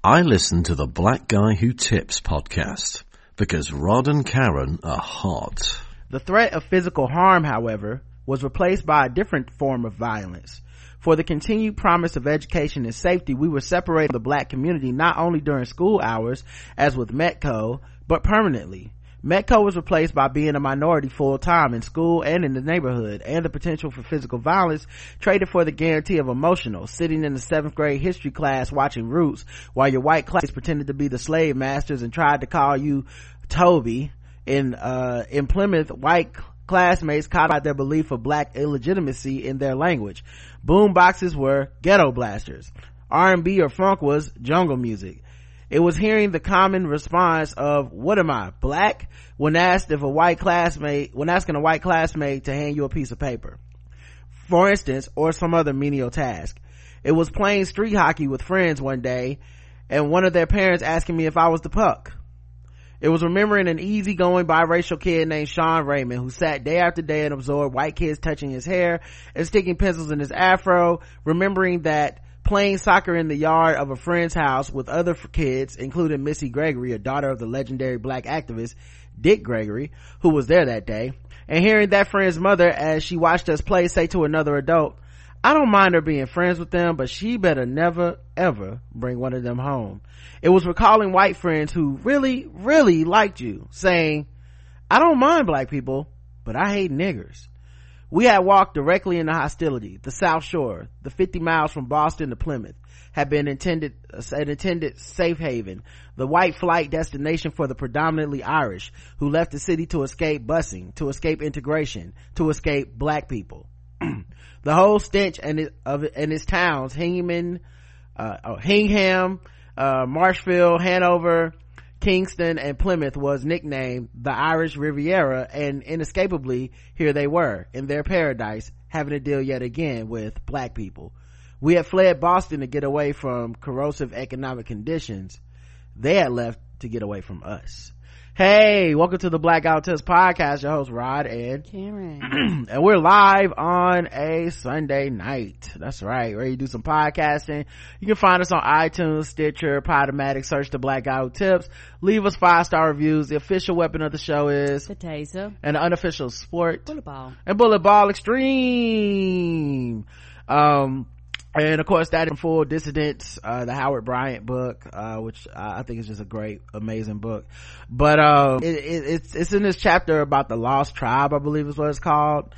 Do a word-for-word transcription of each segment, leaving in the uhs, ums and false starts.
I listen to the Black Guy Who Tips podcast because Rod and Karen are hot. The threat of physical harm, however, was replaced by a different form of violence. For the continued promise of education and safety, we were separated from the black community not only during school hours, as with Metco, but permanently. Metco was replaced by being a minority full-time in school and in the neighborhood, and the potential for physical violence traded for the guarantee of emotional, sitting in the seventh grade history class watching Roots while your white class pretended to be the slave masters and tried to call you Toby. In uh in Plymouth, white classmates codified their belief of black illegitimacy in their language. Boom boxes were ghetto blasters. R and B or funk was jungle music. It was hearing the common response of, what am I, black? When asked if a white classmate, when asking a white classmate to hand you a piece of paper, for instance, or some other menial task. It was playing street hockey with friends one day, and one of their parents asking me if I was the puck. It was remembering an easygoing biracial kid named Sean Raymond who sat day after day and absorbed white kids touching his hair and sticking pencils in his afro, remembering that playing soccer in the yard of a friend's house with other kids, including Missy Gregory, a daughter of the legendary black activist Dick Gregory, who was there that day, and hearing that friend's mother, as she watched us play, say to another adult, I don't mind her being friends with them, but she better never ever bring one of them home. It was recalling white friends who really really liked you saying, I don't mind black people, but I hate niggers. We had walked directly into hostility. The South Shore, the fifty miles from Boston to Plymouth, had been intended an intended safe haven, the white flight destination for the predominantly Irish who left the city to escape busing, to escape integration, to escape black people. The whole stench and it, of and its towns, Hingham, uh, Hingham, uh, Marshfield, Hanover, Kingston, and Plymouth, was nicknamed the Irish Riviera, and inescapably here they were in their paradise, having to deal yet again with black people. We had fled Boston to get away from corrosive economic conditions. They had left to get away from us. Hey, welcome to the Black Guy Who Tips podcast. Your host Rod and Karen, and we're live on a Sunday night. That's right, ready to do some podcasting. You can find us on iTunes, Stitcher, Podomatic. Search the Black Guy Who Tips. Leave us five star reviews. The official weapon of the show is the taser, and the unofficial sport, bullet ball, and bullet ball extreme. Um. And of course that in Full Dissidents, uh, the Howard Bryant book, uh, which I think is just a great, amazing book. But, um, it, it, it's, it's in this chapter about the Lost Tribe, I believe is what it's called.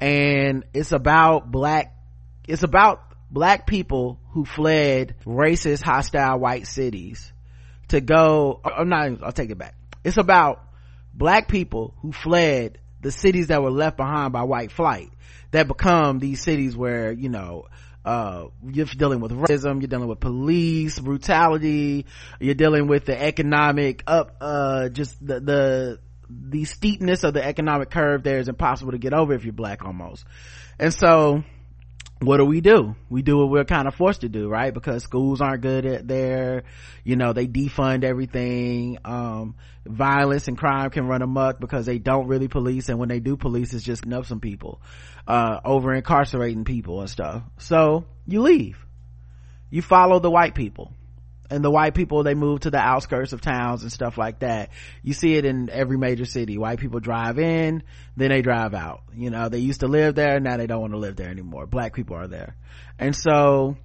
And it's about black, it's about black people who fled racist, hostile white cities to go, I'm not, I'll take it back. It's about black people who fled the cities that were left behind by white flight that become these cities where, you know, uh you're dealing with racism, you're dealing with police brutality, you're dealing with the economic up uh just the the the steepness of the economic curve there is impossible to get over if you're black almost. And so what do we do? We do what we're kind of forced to do, right? Because schools aren't good at there, you know, they defund everything. Um, violence and crime can run amok because they don't really police, and when they do police, it's just up some people, uh, over incarcerating people and stuff. So you leave. You follow the white people. And the white people, they move to the outskirts of towns and stuff like that. You see it in every major city. White people drive in, then they drive out. You know, they used to live there, now they don't want to live there anymore. Black people are there. And so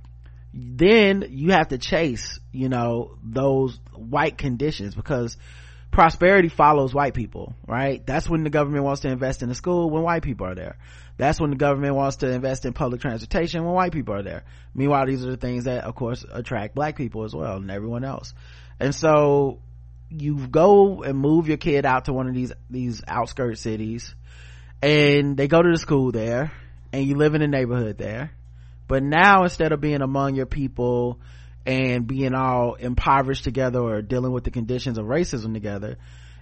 then you have to chase, you know, those white conditions, because prosperity follows white people, right? That's when the government wants to invest in a school, when white people are there. That's when the government wants to invest in public transportation, when white people are there. Meanwhile, these are the things that of course attract black people as well, and everyone else. And so you go and move your kid out to one of these these outskirt cities, and they go to the school there, and you live in a neighborhood there. But now, instead of being among your people and being all impoverished together or dealing with the conditions of racism together,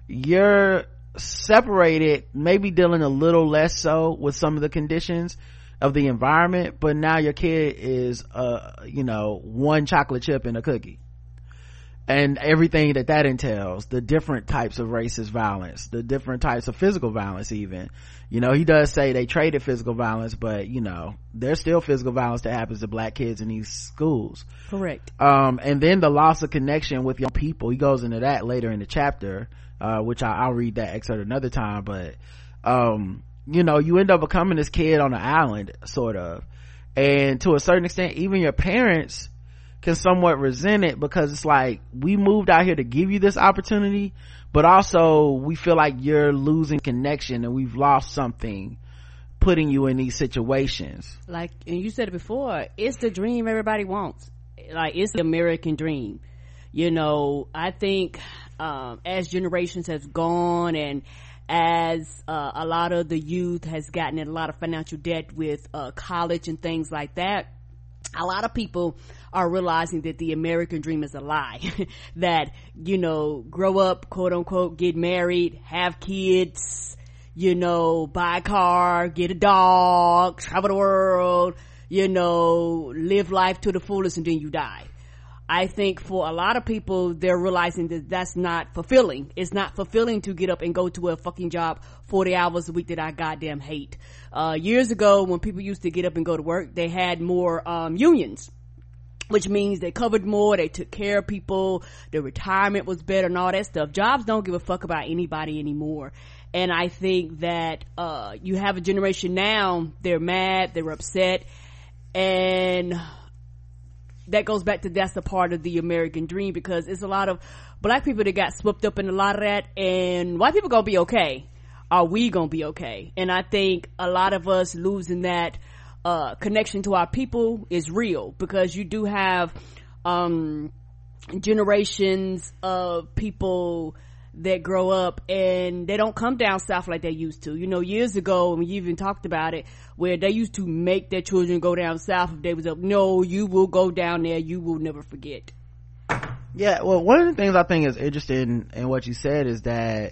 you're separated, maybe dealing a little less so with some of the conditions of the environment, but now your kid is uh you know one chocolate chip and a cookie. and everything that that entails, the different types of racist violence, the different types of physical violence. Even, you know, he does say they traded physical violence, but you know, there's still physical violence that happens to black kids in these schools. Correct. Um and then the loss of connection with young people, he goes into that later in the chapter, uh which I, I'll read that excerpt another time. But um you know, you end up becoming this kid on an island, sort of, and to a certain extent even your parents can somewhat resent it, because it's like, we moved out here to give you this opportunity, but also we feel like you're losing connection and we've lost something putting you in these situations. Like, and you said it before, it's the dream everybody wants. Like, it's the American dream. You know, I think um as generations has gone, and as uh, a lot of the youth has gotten in a lot of financial debt with uh college and things like that, a lot of people are realizing that the American dream is a lie. That, you know, grow up, quote unquote, get married, have kids, you know, buy a car, get a dog, travel the world, you know, live life to the fullest, and then you die. I think for a lot of people, they're realizing that that's not fulfilling. It's not fulfilling to get up and go to a fucking job forty hours a week that I goddamn hate. Uh, years ago, when people used to get up and go to work, they had more, um, unions, which means they covered more, they took care of people, the retirement was better and all that stuff. Jobs don't give a fuck about anybody anymore. And I think that, uh, you have a generation now, they're mad, they're upset, and that goes back to, that's a part of the American dream, because it's a lot of black people that got swept up in a lot of that, and white people gonna be okay. Are we gonna be okay? And I think a lot of us losing that uh connection to our people is real, because you do have um generations of people that grow up and they don't come down south like they used to. You know, years ago, and we even talked about it, where they used to make their children go down south if they was up. No, you will go down there, you will never forget. Yeah, well, one of the things I think is interesting in what you said is that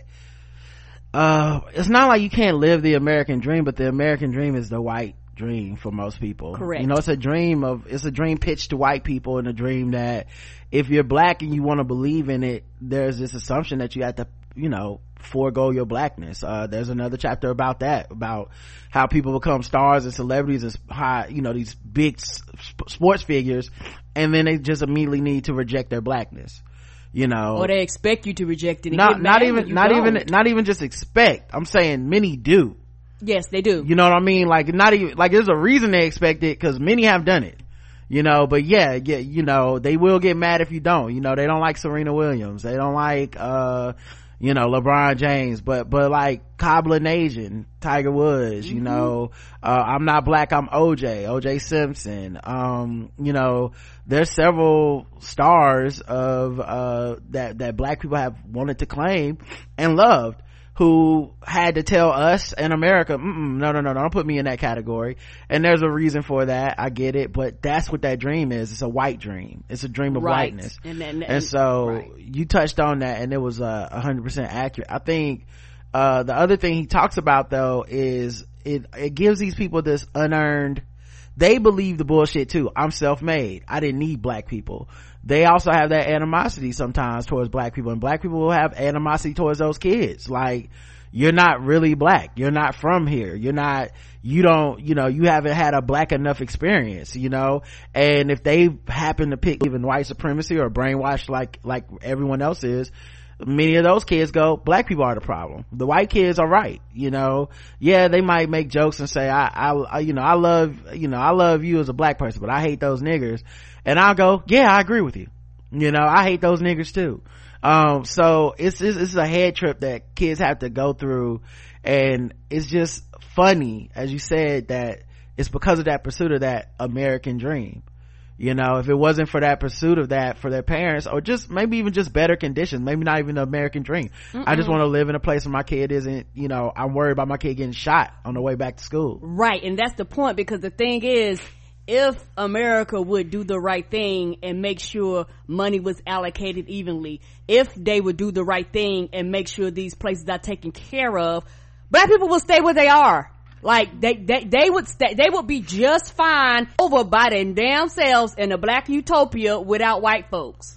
uh it's not like you can't live the American dream, but the American dream is the white dream for most people. Correct. You know, it's a dream of, it's a dream pitched to white people, and a dream that if you're black and you want to believe in it, there's this assumption that you have to, you know, forego your blackness. Uh there's another chapter about that, about how people become stars and celebrities and high, you know, these big sp- sports figures, and then they just immediately need to reject their blackness, you know, or they expect you to reject it and not get not mad even when you not don't. even not even just expect. I'm saying many do. Yes, they do. You know what I mean? Like, not even, like, there's a reason they expect it, because many have done it, you know. But yeah, yeah, you know, they will get mad if you don't. You know, they don't like Serena Williams, they don't like uh you know, LeBron James, but but like Cobbler Nation, Tiger Woods, mm-hmm. you know, uh I'm not black, I'm O J, O J Simpson. Um you know, there's several stars of uh that that black people have wanted to claim and loved, who had to tell us in America, Mm-mm, no, no, no, don't put me in that category. And there's a reason for that. I get it, but that's what that dream is. It's a white dream. It's a dream of right. whiteness. And, and, and, and so right. you touched on that, and it was uh, a hundred percent accurate. I think uh the other thing he talks about though is it it gives these people this unearned, they believe the bullshit too. I'm self-made, I didn't need black people. They also have that animosity sometimes towards black people, and black people will have animosity towards those kids. Like, you're not really black, you're not from here, you're not, you don't, you know, you haven't had a black enough experience, you know. And if they happen to pick even white supremacy or brainwashed like like everyone else is, many of those kids go, black people are the problem, the white kids are right. You know, yeah, they might make jokes and say, I, I, you know, I love, you know, I love you as a black person, but I hate those niggers. And I'll go, yeah, I agree with you. You know, I hate those niggers too. Um, so it's, it's, it's a head trip that kids have to go through. And it's just funny, as you said, that it's because of that pursuit of that American dream. You know, if it wasn't for that pursuit of that for their parents, or just maybe even just better conditions, maybe not even the American dream. Mm-mm. I just want to live in a place where my kid isn't, you know, I'm worried about my kid getting shot on the way back to school. Right. And that's the point, because the thing is, if America would do the right thing and make sure money was allocated evenly, if they would do the right thing and make sure these places are taken care of, black people will stay where they are. Like, they, they, they would stay, they would be just fine over by their damn selves in a black utopia without white folks.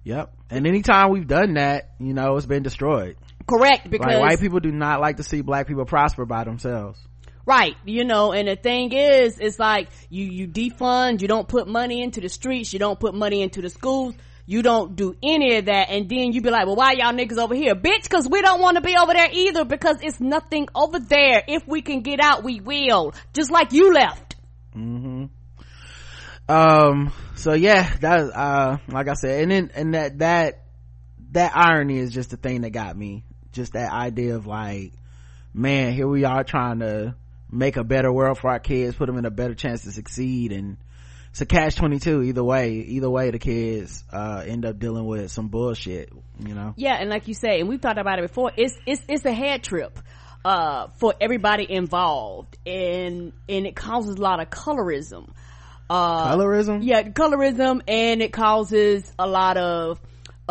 Yep. And anytime we've done that, you know, it's been destroyed. Correct, because like, white people do not like to see black people prosper by themselves. Right, you know, and the thing is, it's like you you defund, you don't put money into the streets, you don't put money into the schools, you don't do any of that, and then you be like, well, why y'all niggas over here? Bitch, because we don't want to be over there either, because it's nothing over there. If we can get out, we will. Just like you left. Mm-hmm. Um, so yeah, that, uh, like I said, and then, and that, that, that irony is just the thing that got me. Just that idea of like, man, here we are trying to make a better world for our kids, put them in a better chance to succeed, and it's a catch twenty-two either way. Either way, the kids uh end up dealing with some bullshit, you know. Yeah, and like you say, and we've talked about it before, it's it's it's a head trip uh for everybody involved, and and it causes a lot of colorism. Uh colorism? Yeah, colorism, and it causes a lot of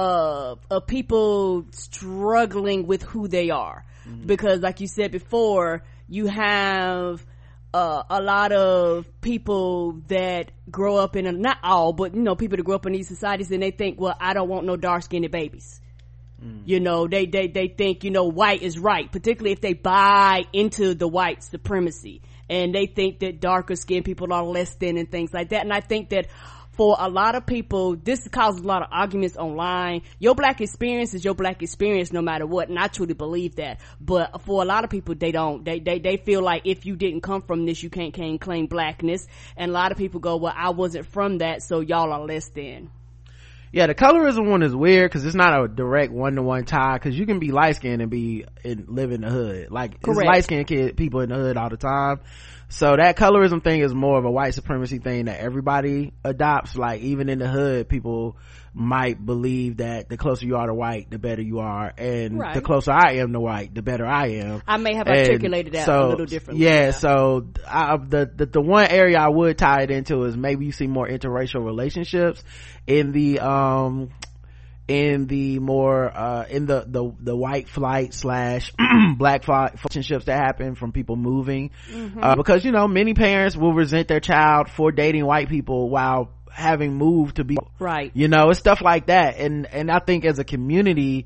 uh of people struggling with who they are. Mm-hmm. Because like you said before, you have Uh, a lot of people that grow up in a, not all, but you know, people that grow up in these societies, and they think, well, I don't want no dark skinned babies. Mm. You know, they, they, they think, you know, white is right, particularly if they buy into the white supremacy, and they think that darker skinned people are less than and things like that. And I think that for a lot of people, this causes a lot of arguments online. Your black experience is your black experience no matter what, and I truly believe that. But for a lot of people, they don't. They they they feel like if you didn't come from this, you can't, can't claim blackness. And a lot of people go, well, I wasn't from that, so y'all are less than. Yeah, the colorism one is weird because it's not a direct one-to-one tie, because you can be light-skinned and be and live in the hood. Like, it's light-skinned kid people in the hood all the time. So that colorism thing is more of a white supremacy thing that everybody adopts. Like, even in the hood, people might believe that the closer you are to white, the better you are, and right. the closer I am to white, the better I am. I may have articulated and that so, a little differently. Yeah, yeah. so I, the, the the one area I would tie it into is maybe you see more interracial relationships in the um in the more uh in the the the white flight slash black flight relationships that happen from people moving. Mm-hmm. Uh, because you know, many parents will resent their child for dating white people while having moved to be right. You know, it's stuff like that, and and I think as a community,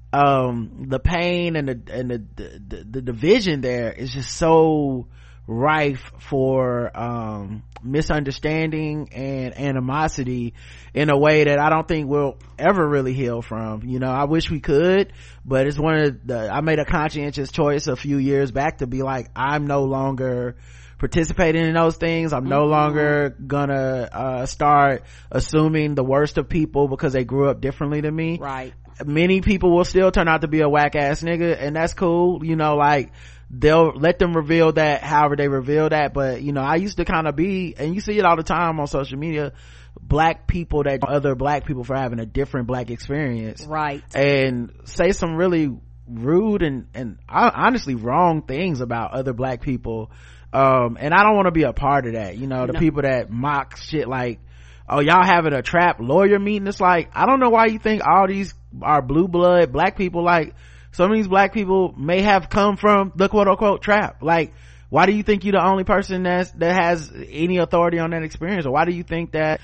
um the pain and the and the the, the division there is just so rife for um misunderstanding and animosity in a way that I don't think we'll ever really heal from. You know, I wish we could, but it's one of the, I made a conscientious choice a few years back to be like, I'm no longer participating in those things. I'm mm-hmm. no longer gonna uh start assuming the worst of people because they grew up differently than me. Right. Many people will still turn out to be a whack ass nigga, and that's cool. You know, like, they'll let them reveal that however they reveal that. But you know, I used to kind of be, and you see it all the time on social media, black people that other black people for having a different black experience, right, and say some really rude and and honestly wrong things about other black people. Um and I don't want to be a part of that. You know, the no. people that mock shit like, oh, y'all having a trap lawyer meeting. It's like, I don't know why you think all these are blue blood black people. Like, some of these black people may have come from the quote unquote trap. Like, why do you think you're the only person that's that has any authority on that experience? Or why do you think that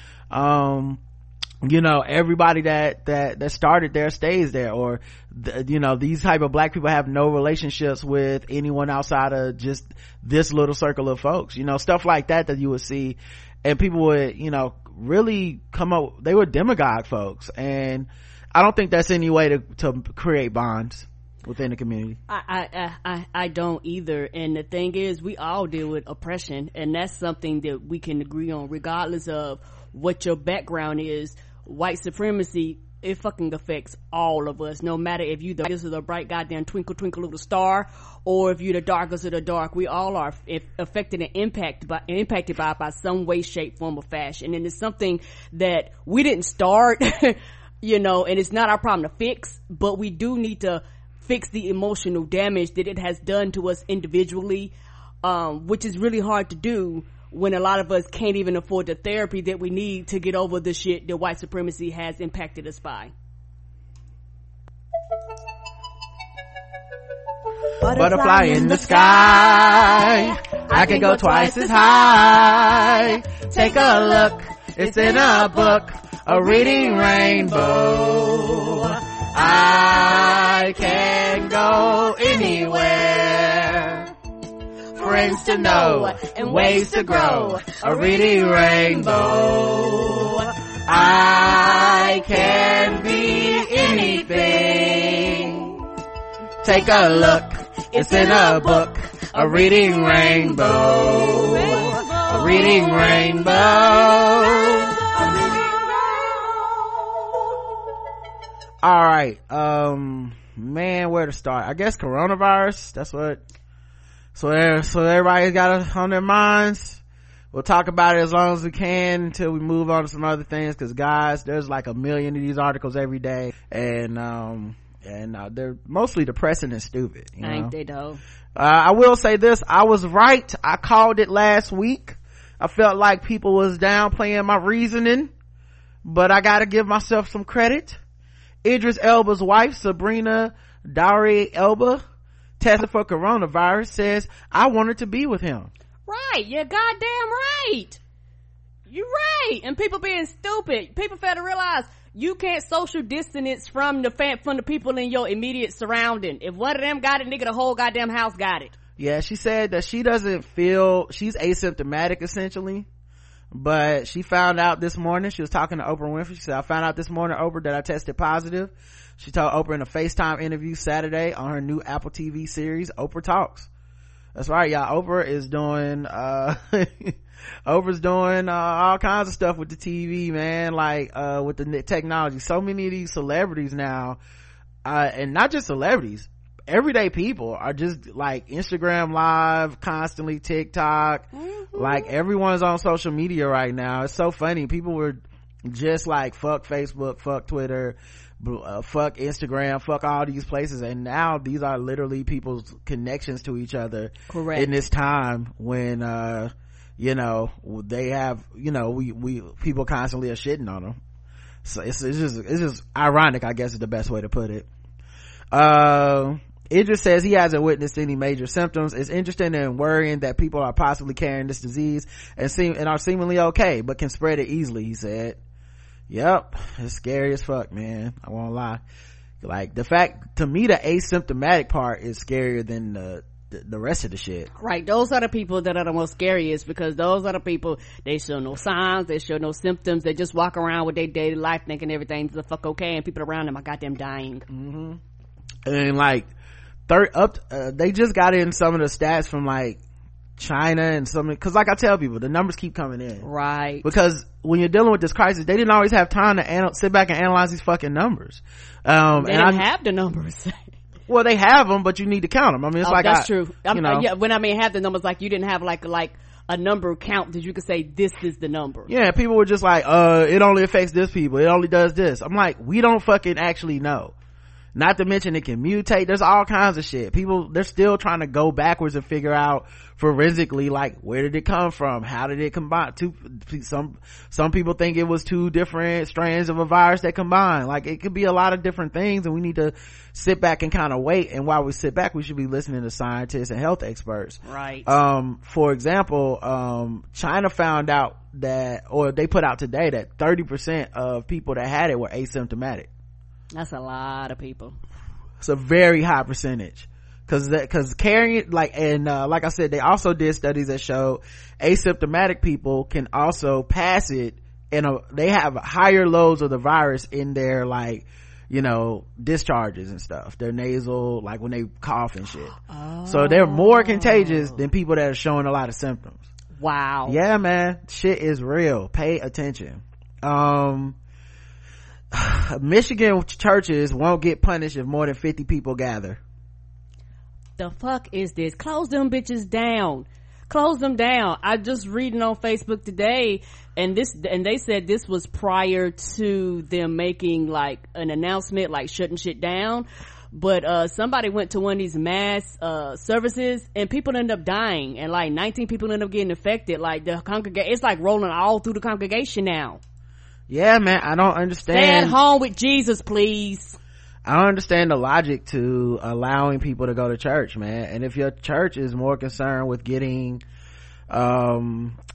um you know, everybody that that that started there stays there? Or the, you know, these type of black people have no relationships with anyone outside of just this little circle of folks. You know, stuff like that that you would see, and people would, you know, really come up, they were demagogue folks, and I don't think that's any way to to create bonds within the community. I, I I I don't either. And the thing is, we all deal with oppression, and that's something that we can agree on regardless of what your background is. White supremacy, it fucking affects all of us, no matter if you the brightest of the bright goddamn twinkle twinkle little star, or if you're the darkest of the dark. We all are if affected and impacted by impacted by by some way, shape, form, or fashion. And it's something that we didn't start you know, and it's not our problem to fix, but we do need to fix the emotional damage that it has done to us individually, um which is really hard to do when a lot of us can't even afford the therapy that we need to get over the shit that white supremacy has impacted us by. Butterfly in the sky, I can go twice as high. Take a look, it's in a book. a reading rainbow. I can go anywhere. Friends to know and ways to grow. A reading rainbow. I can be anything. Take a look, it's in a book. A reading rainbow. A reading rainbow. All right, um, man, where to start? I guess coronavirus. That's what. So, there, so everybody's got it on their minds. We'll talk about it as long as we can until we move on to some other things. Because guys, there's like a million of these articles every day, and um, and uh, they're mostly depressing and stupid. You know? Ain't they though? Uh, I will say this: I was right. I called it last week. I felt like people was downplaying my reasoning, but I got to give myself some credit. Idris Elba's wife, Sabrina Dowry Elba, tested for coronavirus, says, I wanted to be with him. Right, you're goddamn right. You're right. And people being stupid. People fail to realize you can't social distance from the fam- from the people in your immediate surrounding. If one of them got it, nigga, the whole goddamn house got it. Yeah, she said that she doesn't feel, she's asymptomatic essentially. But she found out this morning, she was talking to Oprah Winfrey, she said, I found out this morning, Oprah, that I tested positive. She told Oprah in a FaceTime interview Saturday on her new Apple T V series, Oprah Talks. That's right, y'all. Oprah is doing, uh, Oprah's doing, uh, all kinds of stuff with the T V, man, like, uh, with the technology. So many of these celebrities now, uh, and not just celebrities, everyday people are just like Instagram live constantly, TikTok, mm-hmm. like everyone's on social media right now. It's so funny. People were just like fuck Facebook, fuck Twitter, uh, fuck Instagram, fuck all these places, and now these are literally people's connections to each other. Correct. In this time when uh you know they have, you know, we we people constantly are shitting on them. So it's, it's just it's just ironic, I guess is the best way to put it. uh Idris says he hasn't witnessed any major symptoms. It's interesting and worrying that people are possibly carrying this disease and seem and are seemingly okay, but can spread it easily, he said. Yep, it's scary as fuck, man. I won't lie. Like, the fact, to me, the asymptomatic part is scarier than the the, the rest of the shit. Right, those are the people that are the most scariest, because those are the people, they show no signs, they show no symptoms, they just walk around with their daily life thinking everything's the fuck okay, and people around them are goddamn dying. Mm-hmm. And like, third up uh, they just got in some of the stats from like China and some, because like I tell people, the numbers keep coming in, right? Because when you're dealing with this crisis, they didn't always have time to anal- sit back and analyze these fucking numbers. Um they and didn't I have the numbers. Well, they have them, but you need to count them. I mean, it's oh, like that's I, true. I'm, you know, yeah, when I mean have the numbers, like you didn't have like like a number count that you could say this is the number. Yeah, people were just like, uh it only affects this people, it only does this. I'm like, we don't fucking actually know. Not to mention it can mutate. There's all kinds of shit. People, they're still trying to go backwards and figure out forensically, like, where did it come from? How did it combine? Two, some, some people think it was two different strands of a virus that combined. Like, it could be a lot of different things, and we need to sit back and kind of wait. And while we sit back, we should be listening to scientists and health experts. Right. Um, for example, um, China found out that, or they put out today that thirty percent of people that had it were asymptomatic. That's a lot of people. It's a very high percentage, because because carrying it, like, and uh, like I said, they also did studies that showed asymptomatic people can also pass it, and they have higher loads of the virus in their, like, you know, discharges and stuff, their nasal, like when they cough and shit. Oh. So they're more contagious than people that are showing a lot of symptoms. Wow. Yeah, man, shit is real. Pay attention. um Michigan churches won't get punished if more than fifty people gather. The fuck is this? Close them bitches down. Close them down. I just reading on Facebook today, and this, and they said this was prior to them making like an announcement, like shutting shit down. But uh somebody went to one of these mass uh services, and people end up dying, and like nineteen people end up getting affected. Like the congregation, it's like rolling all through the congregation now. Yeah, man, I don't understand. Stay at home with Jesus, please. I don't understand the logic to allowing people to go to church, man. And if your church is more concerned with getting um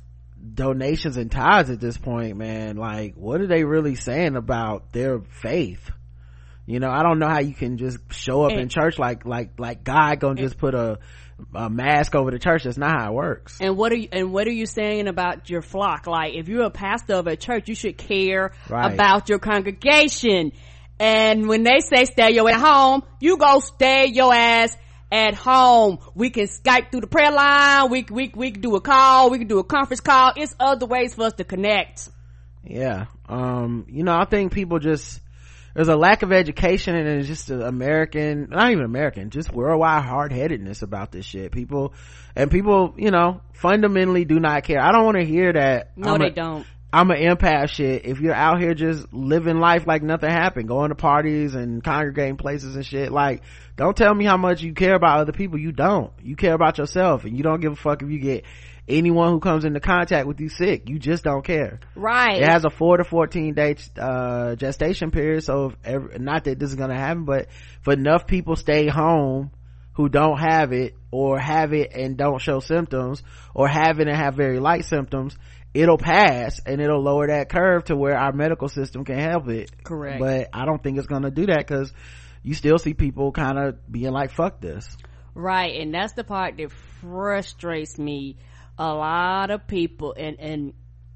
donations and tithes at this point, man. Like, what are they really saying about their faith? You know, I don't know how you can just show up and, in church like like like God gonna just put a a mask over the church. That's not how it works. And what are you and what are you saying about your flock? Like, if you're a pastor of a church, you should care right. about your congregation. And when they say stay your ass at home, you go stay your ass at home. We can Skype through the prayer line. We we we can do a call. We can do a conference call. It's other ways for us to connect. Yeah. Um. You know, I think people just. There's a lack of education, and it's just an American, not even American, just worldwide hard-headedness about this shit. People, and people, you know, fundamentally do not care. I don't want to hear that. No, I'm they a, don't. I'm an empath shit. If you're out here just living life like nothing happened, going to parties and congregating places and shit, like, don't tell me how much you care about other people. You don't. You care about yourself, and you don't give a fuck if you get anyone who comes into contact with you sick. You just don't care. Right. It has a four to fourteen day uh gestation period, so if every, not that this is gonna happen, but if enough people stay home who don't have it, or have it and don't show symptoms, or have it and have very light symptoms, it'll pass, and it'll lower that curve to where our medical system can help it. Correct. But I don't think it's gonna do that, because you still see people kind of being like, fuck this. Right. And that's the part that frustrates me. A lot of people, and and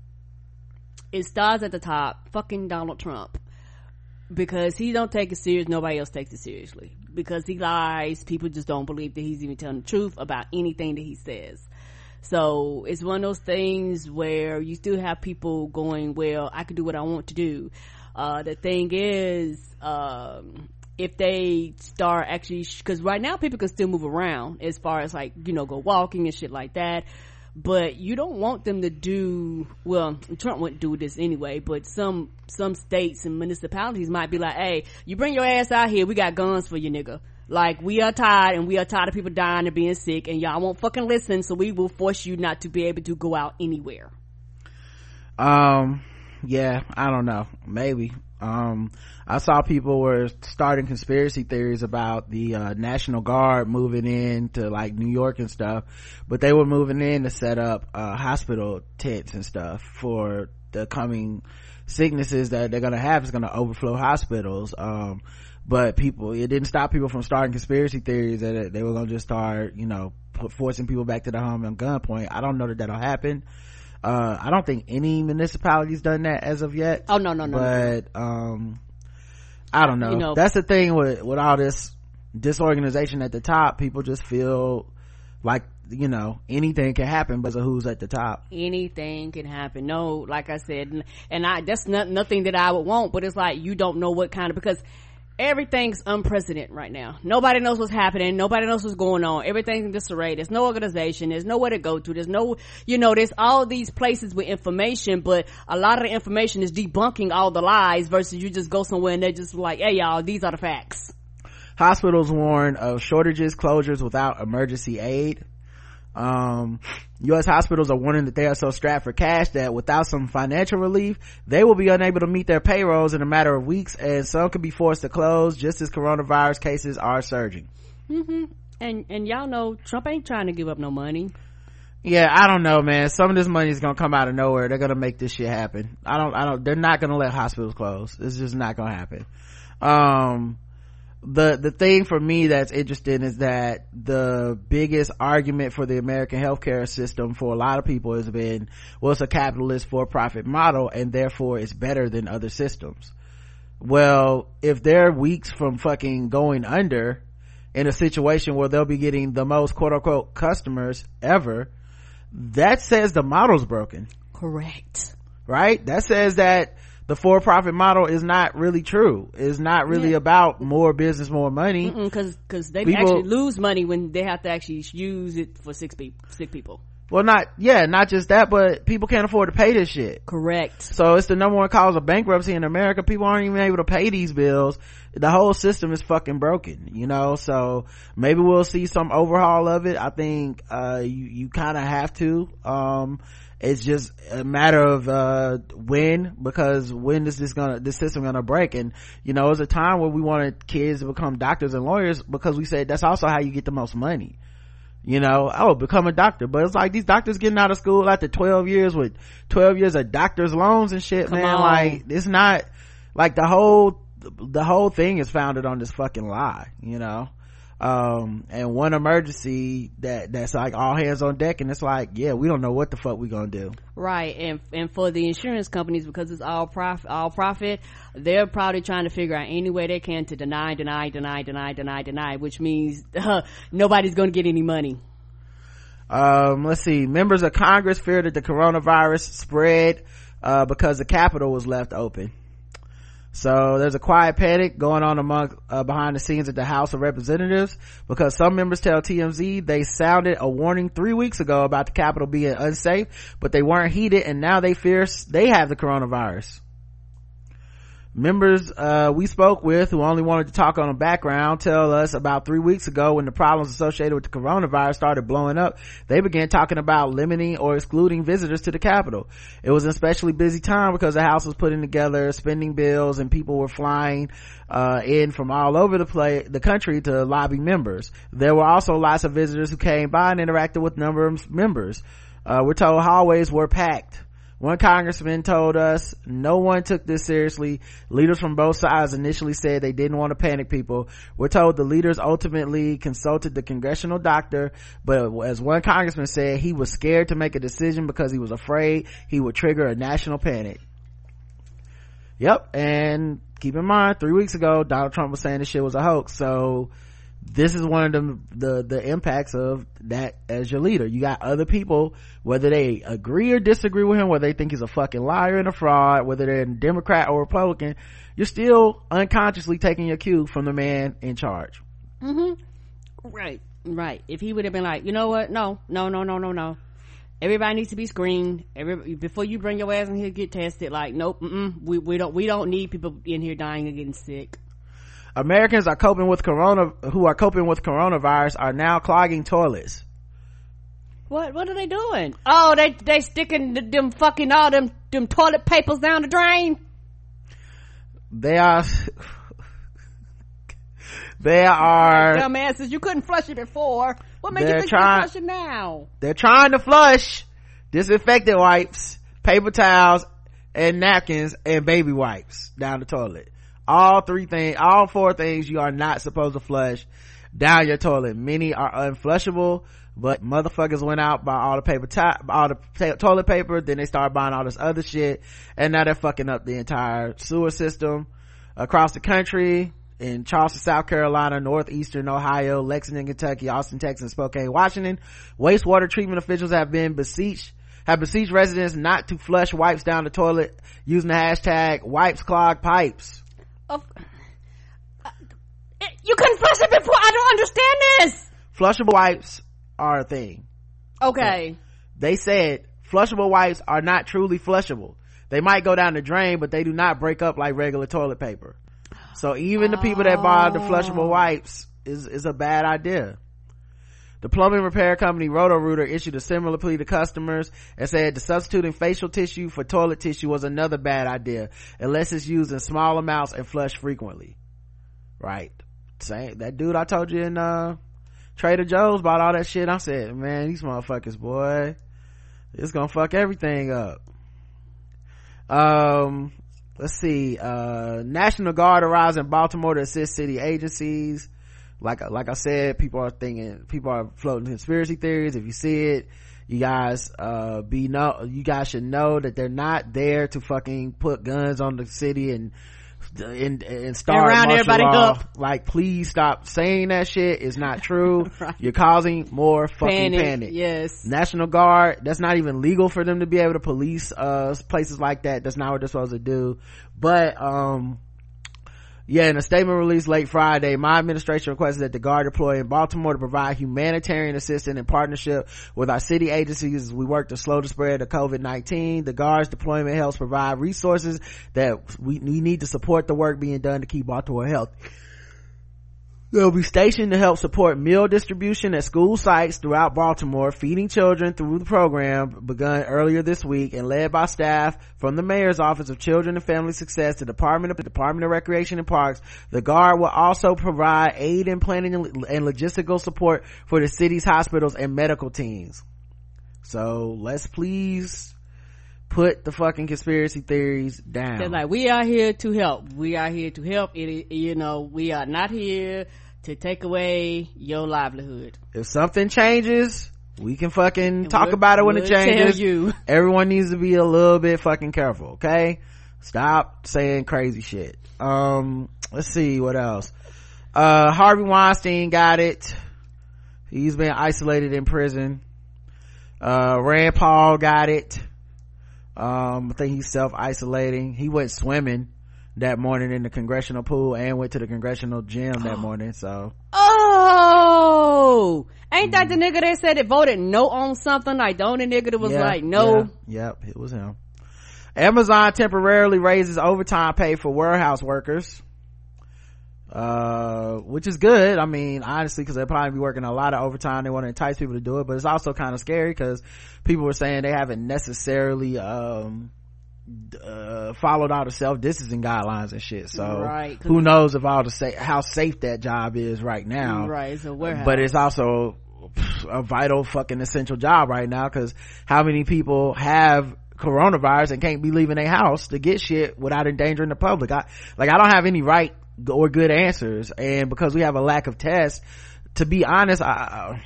it starts at the top, fucking Donald Trump, because he don't take it serious. Nobody else takes it seriously, because he lies. People just don't believe that he's even telling the truth about anything that he says. So it's one of those things where you still have people going, well, I can do what I want to do. Uh the thing is, um if they start actually, because right now people can still move around as far as, like, you know, go walking and shit like that. But you don't want them to do, well, Trump wouldn't do this anyway, but some some states and municipalities might be like, hey, you bring your ass out here, we got guns for you, nigga. Like, we are tired, and we are tired of people dying and being sick, and y'all won't fucking listen, so we will force you not to be able to go out anywhere. Um yeah, I don't know, maybe. um I saw people were starting conspiracy theories about the uh National Guard moving in to, like, New York and stuff, but they were moving in to set up uh hospital tents and stuff for the coming sicknesses that they're gonna have. It's gonna overflow hospitals. Um but people, it didn't stop people from starting conspiracy theories that they were gonna just start, you know, put, forcing people back to the home on gunpoint. I don't know that that'll happen. uh I don't think any municipality's done that as of yet. Oh no no no but no. um I don't know. You know, that's the thing with with all this disorganization at the top. People just feel like, you know, anything can happen because of who's at the top. Anything can happen. No, like I said, and I that's not nothing that I would want, but it's like, you don't know what kind of, because everything's unprecedented right now. Nobody knows what's happening. Nobody knows what's going on. Everything's in disarray. There's no organization. There's nowhere to go to. There's no, you know, there's all these places with information, but a lot of the information is debunking all the lies versus you just go somewhere and they're just like, hey y'all, these are the facts. Hospitals warn of shortages, closures without emergency aid. Um, U S hospitals are warning that they are so strapped for cash that without some financial relief, they will be unable to meet their payrolls in a matter of weeks, and some could be forced to close just as coronavirus cases are surging. Mm-hmm. And and y'all know Trump ain't trying to give up no money. Yeah, I don't know, man. Some of this money is gonna come out of nowhere. They're gonna make this shit happen. I don't, I don't, they're not gonna let hospitals close. It's just not gonna happen. Um, the the thing for me that's interesting is that the biggest argument for the American healthcare system for a lot of people has been, well, it's a capitalist for-profit model, and therefore it's better than other systems. Well, if they're weeks from fucking going under in a situation where they'll be getting the most quote-unquote customers ever, that says the model's broken. Correct. Right? That says that the for-profit model is not really true. It's not really yeah. about more business, more money. Because because they people, actually lose money when they have to actually use it for sick people. Sick people. Well, not yeah, not just that, but people can't afford to pay this shit. Correct. So it's the number one cause of bankruptcy in America. People aren't even able to pay these bills. The whole system is fucking broken, you know. So maybe we'll see some overhaul of it. I think uh you you kind of have to. Um it's just a matter of uh when, because when is this gonna this system gonna break? And you know, there's a time where we wanted kids to become doctors and lawyers because we said that's also how you get the most money. you know, oh, become a doctor. But it's like these doctors getting out of school after twelve years with twelve years of doctor's loans and shit. Come man on. Like it's not like the whole the whole thing is founded on this fucking lie, you know. Um and one emergency that that's like all hands on deck, and it's like, yeah, we don't know what the fuck we gonna do. Right. And and for the insurance companies, because it's all profit all profit, they're probably trying to figure out any way they can to deny deny deny deny deny deny which means uh, nobody's gonna get any money. Um let's see, members of Congress fear that the coronavirus spread uh because the Capitol was left open. So there's a quiet panic going on among uh, behind the scenes at the House of Representatives, because some members tell T M Z they sounded a warning three weeks ago about the Capitol being unsafe, but they weren't heeded, and now they fear they have the coronavirus. Members uh we spoke with, who only wanted to talk on a background, tell us about three weeks ago, when the problems associated with the coronavirus started blowing up, they began talking about limiting or excluding visitors to the Capitol. It was an especially busy time because the House was putting together spending bills, and people were flying uh in from all over the play the country to lobby members. There were also lots of visitors who came by and interacted with a number of members. Uh we're told hallways were packed. One congressman told us no one took this seriously. Leaders from both sides initially said they didn't want to panic people. We're told the leaders ultimately consulted the congressional doctor, but as one congressman said, he was scared to make a decision because he was afraid he would trigger a national panic. Yep. And keep in mind, three weeks ago Donald Trump was saying this shit was a hoax. So this is one of the, the the impacts of that as your leader. You got other people, whether they agree or disagree with him, whether they think he's a fucking liar and a fraud, whether they're a Democrat or Republican, you're still unconsciously taking your cue from the man in charge. Mm-hmm. Right, right. If he would have been like, you know what, no no no no no no everybody needs to be screened. Every before you bring your ass in here, get tested. Like, nope, mm-mm, we we don't we don't need people in here dying and getting sick. Americans are coping with corona who are coping with coronavirus are now clogging toilets. What what are they doing? Oh, they they sticking the, them fucking all them them toilet papers down the drain. They are they are dumbasses. You couldn't flush it before. What made you think you can flush it now? They're trying to flush disinfectant wipes, paper towels, and napkins, and baby wipes down the toilet. All three things, all four things you are not supposed to flush down your toilet. Many are unflushable, but motherfuckers went out, bought all the paper to- all the t- toilet paper, then they started buying all this other shit, and now they're fucking up the entire sewer system across the country. In Charleston, South Carolina, Northeastern Ohio, Lexington, Kentucky, Austin, Texas, Spokane, Washington, wastewater treatment officials have been beseeched have beseeched residents not to flush wipes down the toilet using the hashtag wipes clog pipes. Of, uh, you couldn't flush it before. I don't understand this. Flushable wipes are a thing. Okay. So they said flushable wipes are not truly flushable. They might go down the drain, but they do not break up like regular toilet paper. So even the people that buy the flushable wipes is is a bad idea. The plumbing repair company Roto-Rooter issued a similar plea to customers and said the substituting facial tissue for toilet tissue was another bad idea unless it's used in small amounts and flushed frequently. Right. Same, that dude I told you in uh Trader Joe's bought all that shit. I said, man, these motherfuckers, boy, it's gonna fuck everything up. Um let's see, uh National Guard arrives in Baltimore to assist city agencies. Like, like I said, people are thinking, people are floating conspiracy theories. If you see it, you guys, uh, be know, you guys should know that they're not there to fucking put guns on the city and, and, and start around everybody law. up. Like, please stop saying that shit. It's not true. Right. You're causing more fucking panic. panic. Yes. National Guard, that's not even legal for them to be able to police, uh, places like that. That's not what they're supposed to do. But, um, yeah, in a statement released late Friday, my administration requested that the Guard deploy in Baltimore to provide humanitarian assistance in partnership with our city agencies as we work to slow the spread of covid nineteen. The Guard's deployment helps provide resources that we, we need to support the work being done to keep Baltimore healthy. They'll be stationed to help support meal distribution at school sites throughout Baltimore. Feeding children through the program begun earlier this week and led by staff from the Mayor's Office of Children and Family Success, the Department of the Department of Recreation and Parks. The Guard will also provide aid in planning and logistical support for the city's hospitals and medical teams. So let's please put the fucking conspiracy theories down. They're like, we are here to help. We are here to help. It, you know, we are not here to take away your livelihood. If something changes, we can fucking talk we'll, about it when we'll it changes. Tell you. Everyone needs to be a little bit fucking careful, okay? Stop saying crazy shit. Um, let's see what else. Uh, Harvey Weinstein got it. He's been isolated in prison. Uh, Rand Paul got it. Um, I think he's self-isolating. He went swimming that morning in the congressional pool and went to the congressional gym that morning, so. Oh! Ain't that the nigga that said it voted no on something? Like, the only nigga that was yeah, like, no. Yeah, yep, it was him. Amazon temporarily raises overtime pay for warehouse workers. Uh, which is good. I mean, honestly, cause they'll probably be working a lot of overtime. They want to entice people to do it, but it's also kind of scary cause people were saying they haven't necessarily, um, uh, followed all the self-distancing guidelines and shit. So right, who knows if all the sa- how safe that job is right now. Right. It's a warehouse. But it's also a vital fucking essential job right now cause how many people have coronavirus and can't be leaving their house to get shit without endangering the public. I, like, I don't have any right or good answers, and because we have a lack of tests, to be honest, I,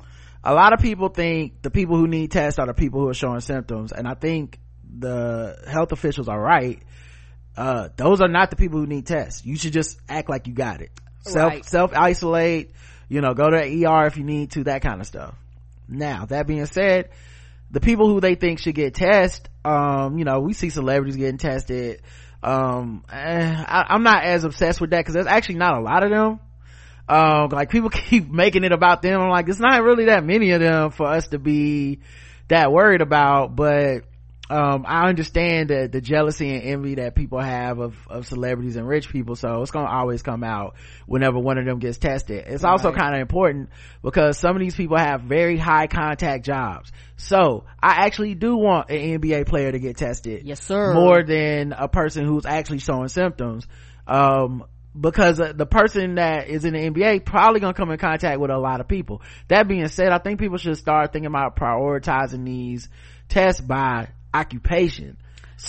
a lot of people think the people who need tests are the people who are showing symptoms, and I think the health officials are right. Uh, those are not the people who need tests. You should just act like you got it. Self, right. self-isolate, you know, go to the E R if you need to, that kind of stuff. Now, that being said, the people who they think should get tested, um, you know, we see celebrities getting tested. Um, eh, I, I'm not as obsessed with that because there's actually not a lot of them. Um, like people keep making it about them. I'm like, it's not really that many of them for us to be that worried about, but um, I understand the, the jealousy and envy that people have of, of celebrities and rich people, so it's gonna always come out whenever one of them gets tested. It's right. Also kind of important because some of these people have very high contact jobs, so I actually do want an N B A player to get tested. Yes, sir. More than a person who's actually showing symptoms, um, because the person that is in the N B A probably gonna come in contact with a lot of people. That being said, I think people should start thinking about prioritizing these tests by occupation.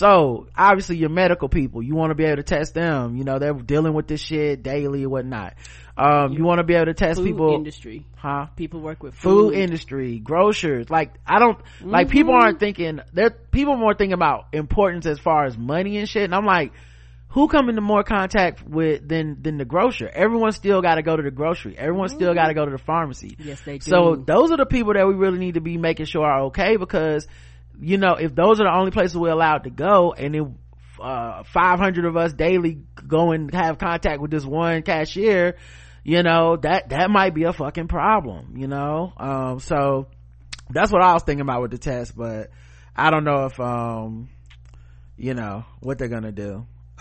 So obviously your medical people, you want to be able to test them. You know, they're dealing with this shit daily or whatnot. Um, you want to be able to test food people. Industry, huh? People work with food, food industry, grocers. Like I don't mm-hmm. like people aren't thinking. They're people more thinking about importance as far as money and shit. And I'm like, who come into more contact with than than the grocer? Everyone still got to go to the grocery. Everyone mm-hmm. still got to go to the pharmacy. Yes, they do. So those are the people that we really need to be making sure are okay, because you know, if those are the only places we're allowed to go, and if uh five hundred of us daily go and have contact with this one cashier, you know, that that might be a fucking problem, you know. Um so that's what I was thinking about with the test, but I don't know if um you know what they're gonna do.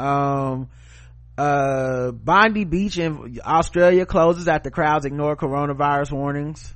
um uh Bondi Beach in Australia closes after crowds ignore coronavirus warnings.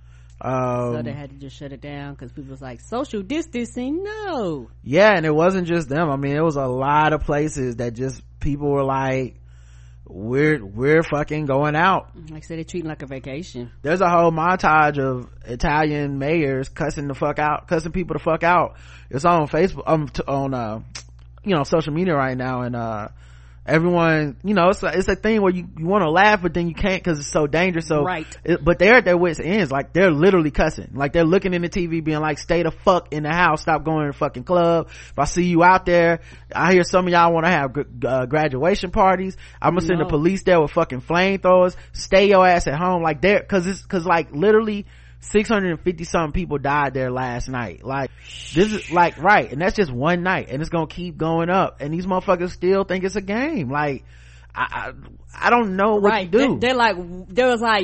Um, so they had to just shut it down because people was like, social distancing, no. Yeah, and it wasn't just them. I mean, it was a lot of places that just people were like, we're we're fucking going out. Like I said, they're treating like a vacation. There's a whole montage of Italian mayors cussing the fuck out, cussing people the fuck out. It's on Facebook, um, t- on uh, you know, social media right now, and uh, everyone, you know, it's a, it's a thing where you, you want to laugh but then you can't because it's so dangerous. So right. it, but they're at their wits ends. Like they're literally cussing, like they're looking in the T V being like, stay the fuck in the house, stop going to the fucking club. If I see you out there, I hear some of y'all want to have uh, graduation parties, I'm gonna send no. the police there with fucking flamethrowers. Stay your ass at home. Like they're because it's because like literally six hundred fifty something people died there last night. Like this is like right, and that's just one night, and it's gonna keep going up, and these motherfuckers still think it's a game. Like I I, I don't know what right. to do. They're, they're like, there was like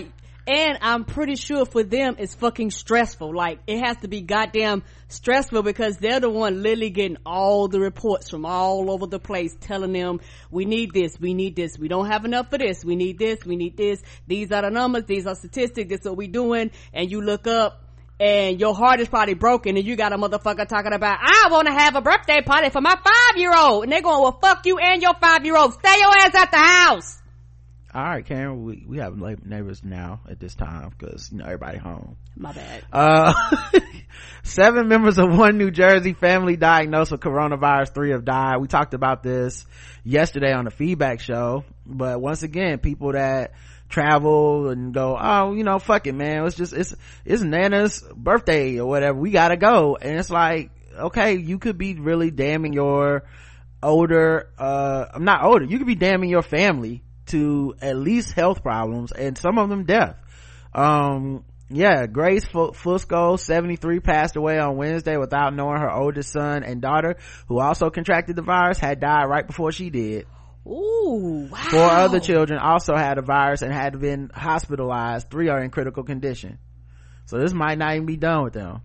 and I'm pretty sure for them it's fucking stressful. Like, it has to be goddamn stressful because they're the one literally getting all the reports from all over the place telling them, we need this, we need this, we don't have enough for this, we need this, we need this, these are the numbers, these are statistics, this is what we doing. And you look up and your heart is probably broken and you got a motherfucker talking about, I want to have a birthday party for my five-year-old. And they're going, well, fuck you and your five-year-old. Stay your ass at the house. All right, Karen, we, we have neighbors now at this time because, you know, everybody home. My bad. Uh, seven members of one New Jersey family diagnosed with coronavirus. Three have died. We talked about this yesterday on the Feedback Show. But once again, people that travel and go, oh, you know, fuck it, man, it's just it's it's Nana's birthday or whatever, we gotta go. And it's like, okay, you could be really damning your older uh I'm not older you could be damning your family to at least health problems, and some of them death. Um yeah, Grace Fusco, seventy-three, passed away on Wednesday without knowing her oldest son and daughter, who also contracted the virus, had died right before she did. Ooh, wow. Four other children also had a virus and had been hospitalized. Three are in critical condition. So this might not even be done with them.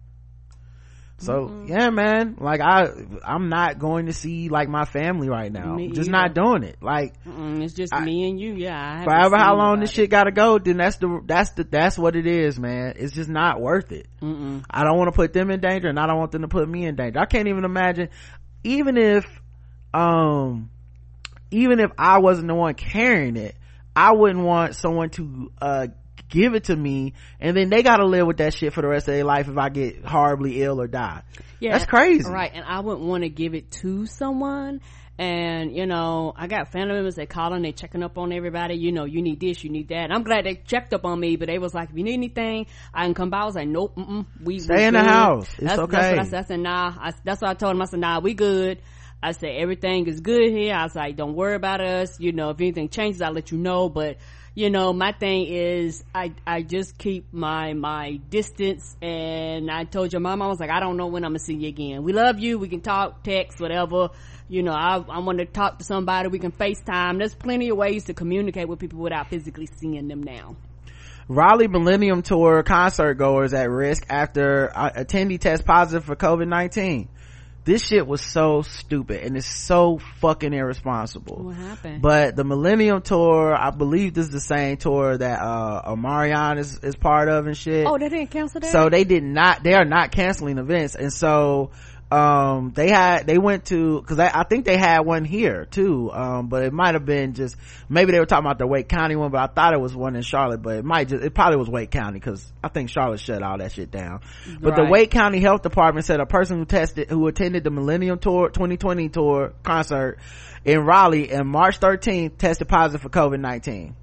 So mm-hmm. yeah, man, like I I'm not going to see like my family right now. Me just either. not doing it. Like Mm-mm, it's just I, me and you. Yeah, I haven't forever how long nobody. this shit gotta go, then that's the that's the that's what it is, man. It's just not worth it. Mm-mm. I don't want to put them in danger, and I don't want them to put me in danger. I can't even imagine, even if um even if I wasn't the one carrying it, I wouldn't want someone to uh give it to me and then they gotta live with that shit for the rest of their life if I get horribly ill or die. Yeah, that's crazy. Right. And I wouldn't want to give it to someone. And you know, I got family members that calling, they checking up on everybody, you know, you need this, you need that. And I'm glad they checked up on me, but they was like, if you need anything, I can come by. I was like, nope, mm-mm, we stay in good. The house, it's that's, okay. That's what I said. I said, nah. I, that's what I told him. I said, nah, we good. I said, everything is good here. I was like, don't worry about us. You know, if anything changes, I'll let you know. But, you know, my thing is, I, I just keep my, my distance. And I told your mom, I was like, I don't know when I'm gonna see you again. We love you. We can talk, text, whatever. You know, I, I want to talk to somebody. We can FaceTime. There's plenty of ways to communicate with people without physically seeing them now. Raleigh Millennium Tour concert goers at risk after attendee test positive for covid nineteen. This shit was so stupid and it's so fucking irresponsible. What happened? But the Millennium Tour, I believe this is the same tour that uh Omarion is, is part of and shit. Oh, they didn't cancel that? So they did not, they are not canceling events. And so um they had they went to, because I, I think they had one here too, um but it might have been just, maybe they were talking about the Wake County one, but I thought it was one in Charlotte, but it might just, it probably was Wake County, because I think Charlotte shut all that shit down. But right. The Wake County Health Department said a person who tested who attended the Millennium Tour twenty twenty tour concert in Raleigh on March thirteenth tested positive for covid nineteen.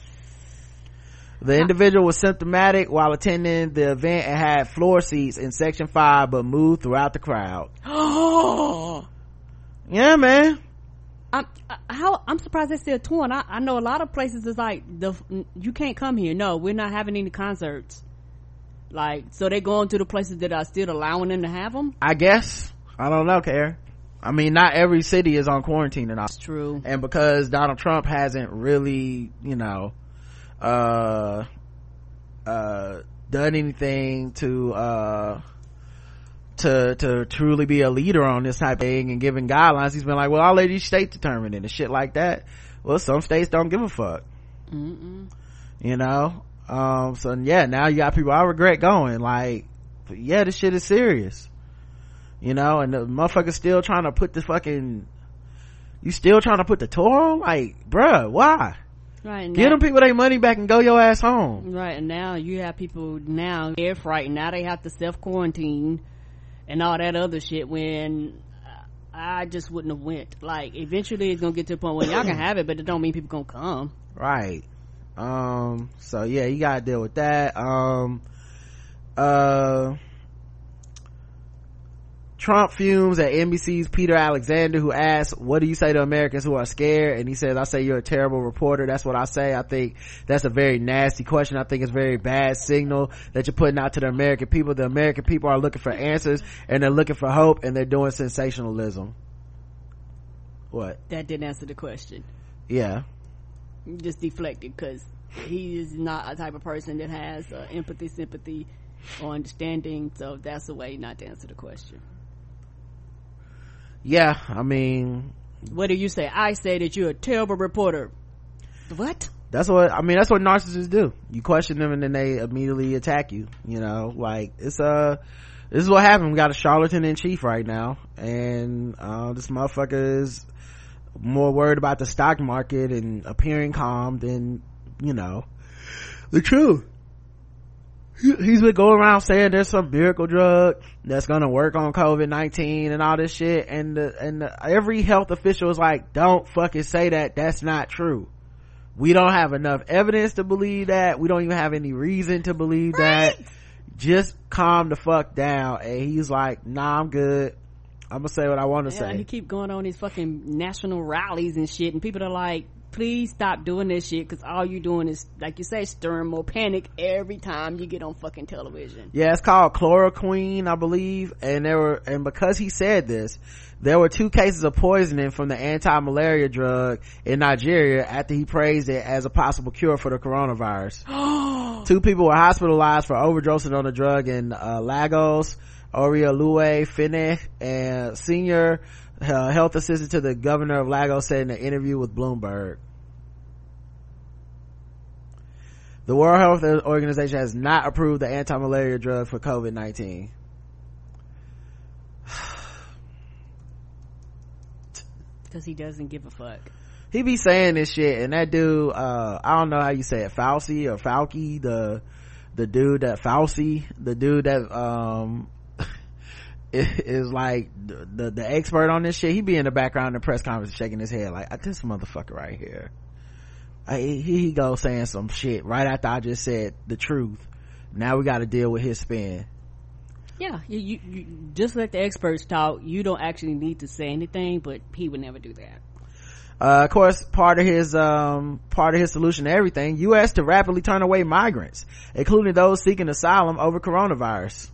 The individual was symptomatic while attending the event and had floor seats in section five, but moved throughout the crowd. Yeah, man. I'm, how, I'm surprised they're still touring. I, I know a lot of places is like, the you can't come here. No, we're not having any concerts. Like, so they going to the places that are still allowing them to have them? I guess. I don't know, Karen. I mean, not every city is on quarantine and all. That's true. And because Donald Trump hasn't really, you know, uh uh done anything to uh to to truly be a leader on this type of thing and giving guidelines, he's been like, well, I'll let each state determine it and shit like that. Well, some states don't give a fuck. Mm-mm. You know, um so yeah, now you got people, I regret going, like, yeah, this shit is serious, you know. And the motherfucker's still trying to put the fucking you still trying to put the tour on, like, bruh, why? Right, get them people their money back and go your ass home. Right, and now you have people now air fright. Now they have to self quarantine and all that other shit. When I just wouldn't have went. Like, eventually it's gonna get to the point where y'all can have it, but it don't mean people gonna come. Right. Um. So yeah, you gotta deal with that. Um. Uh. Trump fumes at N B C's Peter Alexander, who asks, what do you say to Americans who are scared? And he says, I say you're a terrible reporter. That's what I say. I think that's a very nasty question. I think it's a very bad signal that you're putting out to the American people. The American people are looking for answers and they're looking for hope and they're doing sensationalism. What? That didn't answer the question. Yeah. just deflected because he is not a type of person that has uh, empathy, sympathy, or understanding. So that's a way not to answer the question. Yeah, I mean, what do you say? I say that you're a terrible reporter. What? That's what I mean. That's what narcissists do. You question them and then they immediately attack you. You know, like it's uh this is what happened. We got a charlatan in chief right now, and uh this motherfucker is more worried about the stock market and appearing calm than, you know, the truth. He's been going around saying there's some miracle drug that's gonna work on covid nineteen and all this shit, and the, and the, every health official is like, don't fucking say that. That's not true. We don't have enough evidence to believe that. We don't even have any reason to believe right. that. Just calm the fuck down. And he's like, nah, I'm good. I'm gonna say what I want to yeah, say. He keep going on these fucking national rallies and shit, and people are like, please stop doing this shit, because all you doing is, like you say, stirring more panic every time you get on fucking television. Yeah, it's called chloroquine, I believe, and there were, and because he said this, there were two cases of poisoning from the anti-malaria drug in Nigeria after he praised it as a possible cure for the coronavirus. Two people were hospitalized for overdosing on the drug in uh, Lagos. Orioluwe Fene, and senior uh, health assistant to the governor of Lagos, said in an interview with Bloomberg. The World Health Organization has not approved the anti-malaria drug for covid nineteen. Because he doesn't give a fuck. He be saying this shit, and that dude, uh, I don't know how you say it, Fauci or Fauci, the, the dude that, Fauci, the dude that, um, is like the, the the expert on this shit. He be in the background in the press conference shaking his head like, this motherfucker right here. I, he goes saying some shit right after I just said the truth. Now we got to deal with his spin. Yeah, you, you, you just let the experts talk. You don't actually need to say anything, but he would never do that. Uh, of course, part of his um part of his solution to everything, U S to rapidly turn away migrants, including those seeking asylum over coronavirus.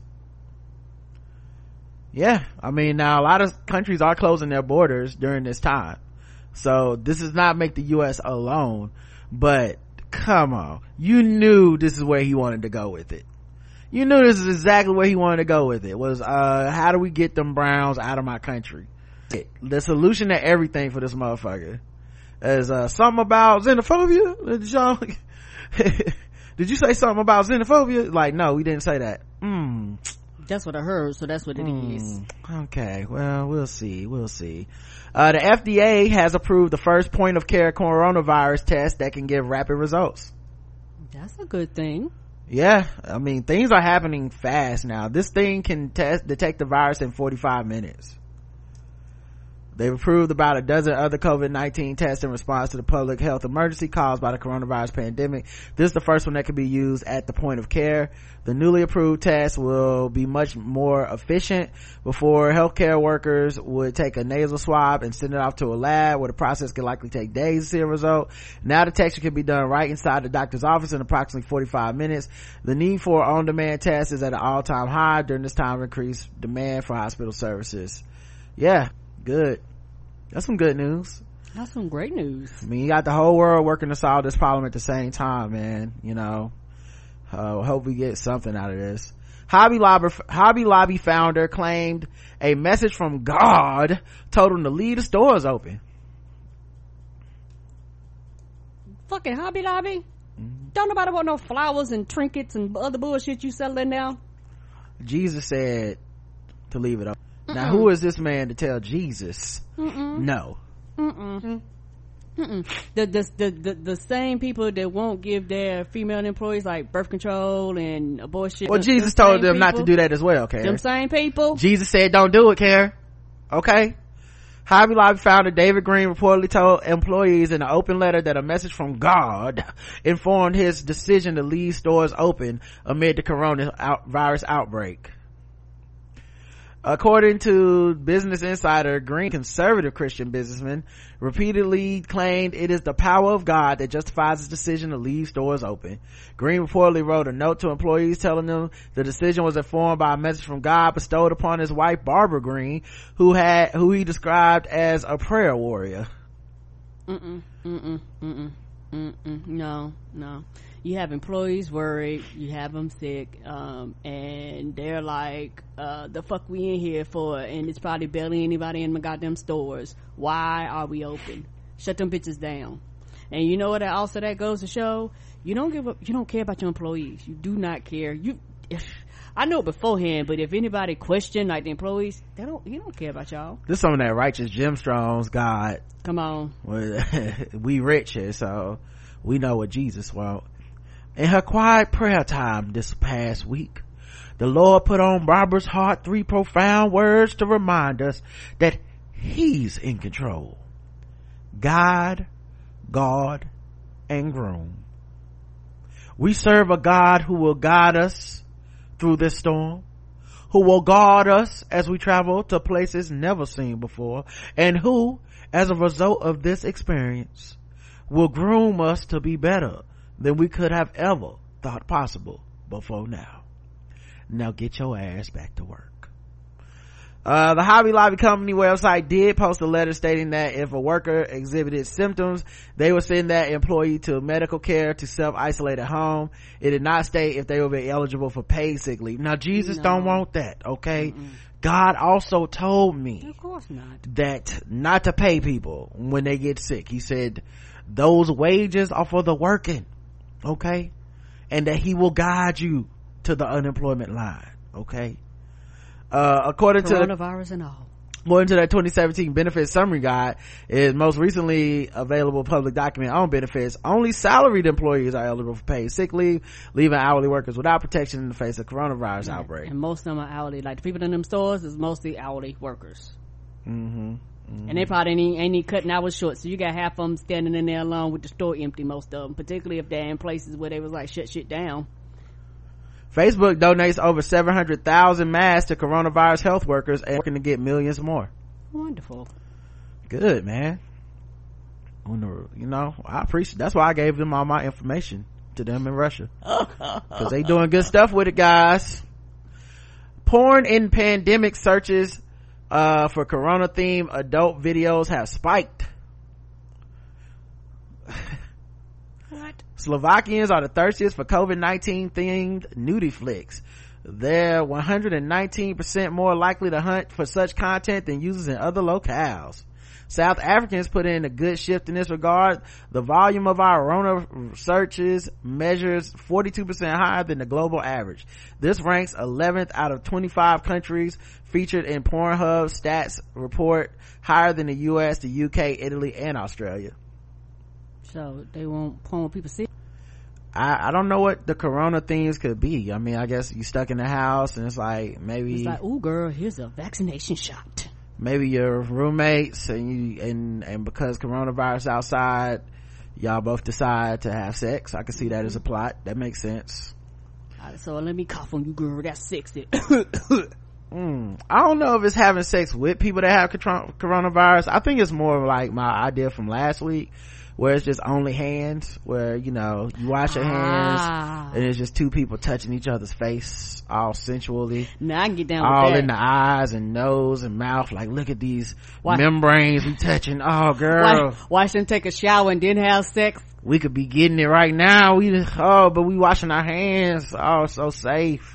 Yeah, I mean, now a lot of countries are closing their borders during this time, so this does not make the U S alone, but come on, you knew this is where he wanted to go with it. You knew this is exactly where he wanted to go with it, was uh how do we get them Browns out of my country? The solution to everything for this motherfucker is uh something about xenophobia. Did y'all did you say something about xenophobia? Like, no, we didn't say that. mm. That's what I heard, so that's what it mm, is. Okay, well, we'll see, we'll see. Uh, the F D A has approved the first point of care coronavirus test that can give rapid results. That's a good thing. Yeah, I mean, things are happening fast now. This thing can test, detect the virus in forty-five minutes. They've approved about a dozen other covid nineteen tests in response to the public health emergency caused by the coronavirus pandemic. This is the first one that can be used at the point of care. The newly approved test will be much more efficient. Before, healthcare workers would take a nasal swab and send it off to a lab where the process could likely take days to see a result. Now detection can be done right inside the doctor's office in approximately forty-five minutes. The need for on-demand tests is at an all-time high during this time of increased demand for hospital services. Yeah, good. That's some good news. That's some great news. I mean, you got the whole world working to solve this problem at the same time, man. You know, uh, hope we get something out of this. Hobby Lobby, Hobby Lobby founder claimed a message from God told him to leave the stores open. Fucking Hobby Lobby? Mm-hmm. Don't nobody want no flowers and trinkets and other bullshit you selling now. Jesus said to leave it open. Mm-mm. Now, who is this man to tell Jesus Mm-mm. no? Mm-mm. Mm-mm. The, the the the the same people that won't give their female employees like birth control and abortion. Well, Jesus told them people, not to do that as well. Okay, them same people. Jesus said, "Don't do it, Karen." Okay. Hobby Lobby founder David Green reportedly told employees in an open letter that a message from God informed his decision to leave stores open amid the coronavirus out, outbreak. According to Business Insider, Green, conservative Christian businessman, repeatedly claimed it is the power of God that justifies his decision to leave stores open. Green reportedly wrote a note to employees telling them the decision was informed by a message from God bestowed upon his wife Barbara Green, who had who he described as a prayer warrior. Mm-mm, mm-mm, mm-mm. Mm-mm, no, no. You have employees worried, you have them sick, um, and they're like, uh, the fuck we in here for? And it's probably barely anybody in my goddamn stores. Why are we open? Shut them bitches down. And you know what also that goes to show? You don't give up, you don't care about your employees. You do not care. You, if, I know it beforehand, but if anybody question like the employees, they don't, you don't care about y'all. This some of that righteous gemstones God. Come on. We rich here, so we know what Jesus wants. In her quiet prayer time this past week, the Lord put on Barbara's heart three profound words to remind us that He's in control. God, God, and groom. We serve a God who will guide us through this storm, who will guard us as we travel to places never seen before, and who, as a result of this experience, will groom us to be better than we could have ever thought possible before now. Now get your ass back to work. Uh, the Hobby Lobby company website did post a letter stating that if a worker exhibited symptoms, they would send that employee to medical care to self-isolate at home. It did not state if they would be eligible for paid sick leave. Now Jesus no. don't want that, okay? Mm-mm. God also told me of course not. that not to pay people when they get sick. He said those wages are for the working, okay? And that He will guide you to the unemployment line, okay? Uh, according to coronavirus and all. According to that twenty seventeen benefits summary guide, is most recently available public document on benefits. Only salaried employees are eligible for paid sick leave, leaving hourly workers without protection in the face of coronavirus yeah. outbreak. And most of them are hourly. Like the people in them stores is mostly hourly workers. Mm-hmm. Mm-hmm. And they probably ain't, ain't even cutting hours short. So you got half of them standing in there alone with the store empty, most of them, particularly if they're in places where they was like shut shit down. Facebook donates over seven hundred thousand masks to coronavirus health workers and working to get millions more. Wonderful. Good, man. You know, I appreciate, that's why I gave them all my information to them in Russia. Cause they doing good stuff with it, guys. Porn in pandemic searches, uh, for corona themed adult videos have spiked. What? Slovakians are the thirstiest for COVID nineteen themed nudie flicks. They're one hundred nineteen percent more likely to hunt for such content than users in other locales. South Africans put in a good shift in this regard. The volume of our Rona searches measures forty-two percent higher than the global average. This ranks eleventh out of twenty-five countries featured in Pornhub stats report, higher than the U S, the U K, Italy, and Australia. So they won't porn with people see? I, I don't know what the corona things could be. I mean, I guess you stuck in the house and it's like maybe it's like, ooh girl, here's a vaccination shot. Maybe your roommates and you and and because coronavirus outside, y'all both decide to have sex. I can see that as a plot. That makes sense. Right, so let me cough on you, girl. That's sexy. mm, I don't know if it's having sex with people that have coronavirus. I think it's more like my idea from last week, where it's just only hands, where you know you wash your hands ah. and it's just two people touching each other's face all sensually. Now I can get down all with that. in the eyes and nose and mouth, like look at these Why? membranes we touching. Oh girl, Why, watch them take a shower and then have sex. We could be getting it right now. We oh but we washing our hands. Oh, so safe.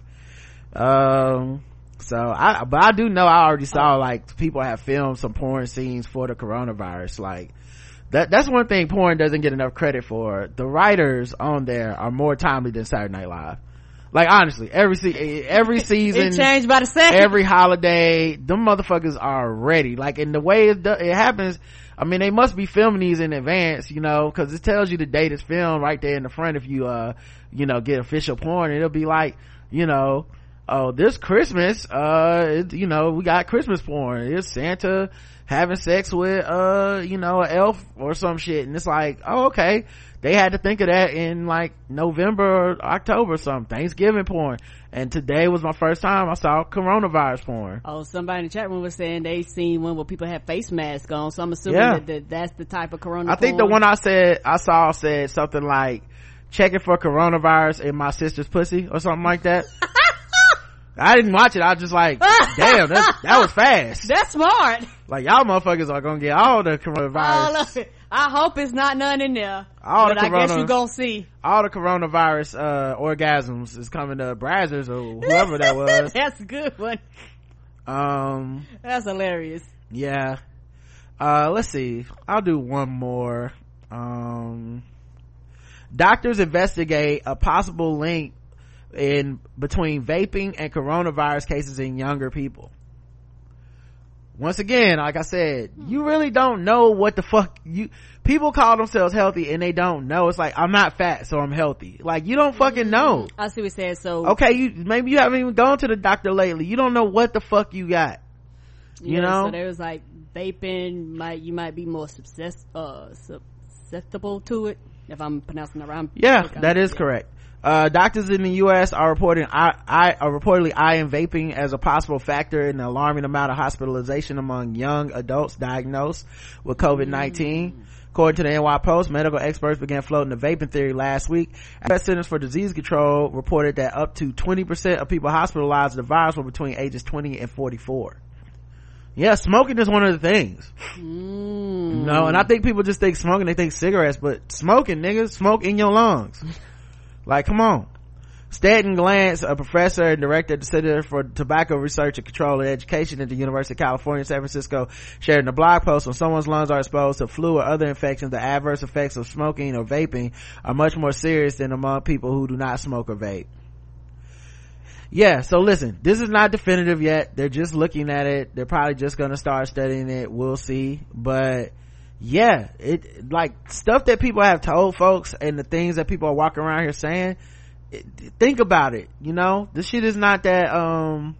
Um so I but I do know I already saw like people have filmed some porn scenes for the coronavirus. Like That, that's one thing porn doesn't get enough credit for. The writers on there are more timely than Saturday Night Live. Like honestly, every se- every season, it changed by the second. Every holiday, them motherfuckers are ready. Like in the way it, do- it happens, I mean, they must be filming these in advance, you know, because it tells you the date it's filmed right there in the front. If you, uh, you know, get official porn, it'll be like, you know, oh, this Christmas, uh, it, you know, we got Christmas porn. It's Santa having sex with uh you know an elf or some shit, and it's like, oh okay, they had to think of that in like November or October or something. Thanksgiving porn, and today was my first time I saw coronavirus porn. Oh, somebody in the chat room was saying they seen one where people had face masks on, so I'm assuming yeah. that, that that's the type of corona I porn. think the one I said I saw said something like checking for coronavirus in my sister's pussy or something like that. I didn't watch it. I was just like, damn, that, that was fast. That's smart. Like, y'all motherfuckers are gonna get all the coronavirus. All of it. I hope it's not none in there. All but the I corona, guess you gonna see. All the coronavirus uh orgasms is coming to Brazzers or whoever that was. That's a good one. Um, that's hilarious. Yeah. Uh, let's see. I'll do one more. Um, doctors investigate a possible link in between vaping and coronavirus cases in younger people. Once again, like I said, you really don't know what the fuck you people call themselves healthy and they don't know. It's like, I'm not fat, so I'm healthy. Like, you don't fucking know. I see what you're saying. So okay, you maybe you haven't even gone to the doctor lately. You don't know what the fuck you got. You yeah, know? So there was like vaping might you might be more success, uh susceptible to it, if I'm pronouncing it right. Yeah, that is correct. Uh, doctors in the U S are reporting I, I are reportedly eyeing vaping as a possible factor in the alarming amount of hospitalization among young adults diagnosed with covid nineteen. Mm. According to the N Y Post, medical experts began floating the vaping theory last week. The Centers for Disease Control reported that up to twenty percent of people hospitalized with the virus were between ages twenty and forty-four. Yeah, smoking is one of the things. Mm. No, and I think people just think smoking, they think cigarettes, but smoking, niggas, smoke in your lungs. Like, come on. Stanton Glantz, a professor and director at the Center for Tobacco Research and Control and Education at the University of California, San Francisco, shared in a blog post, when someone's lungs are exposed to flu or other infections, the adverse effects of smoking or vaping are much more serious than among people who do not smoke or vape. Yeah, so listen, this is not definitive yet. They're just looking at it. They're probably just gonna start studying it. We'll see. But yeah, it like stuff that people have told folks and the things that people are walking around here saying, it, think about it. You know, this shit is not that um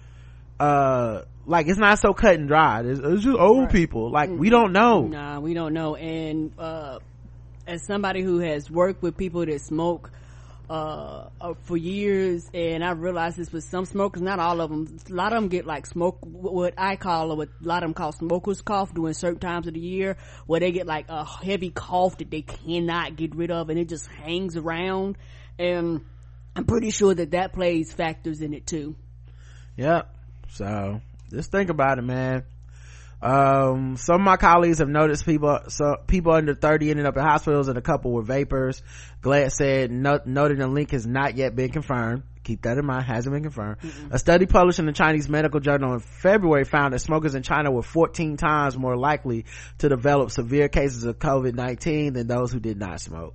uh like it's not so cut and dried. It's, it's just old right. people. Like, we don't know. Nah, we don't know. And uh as somebody who has worked with people that smoke uh, uh for years, and I realized this with some smokers, not all of them, a lot of them get like smoke, what I call, or what a lot of them call smoker's cough during certain times of the year, where they get like a heavy cough that they cannot get rid of and it just hangs around. And I'm pretty sure that that plays factors in it too. Yep. So just think about it, man. Um, some of my colleagues have noticed people, so people under thirty ended up in hospitals, and a couple were vapors. Glad said, no, noted the link has not yet been confirmed. Keep that in mind, hasn't been confirmed. Mm-mm. A study published in the Chinese Medical Journal in February found that smokers in China were fourteen times more likely to develop severe cases of covid nineteen than those who did not smoke.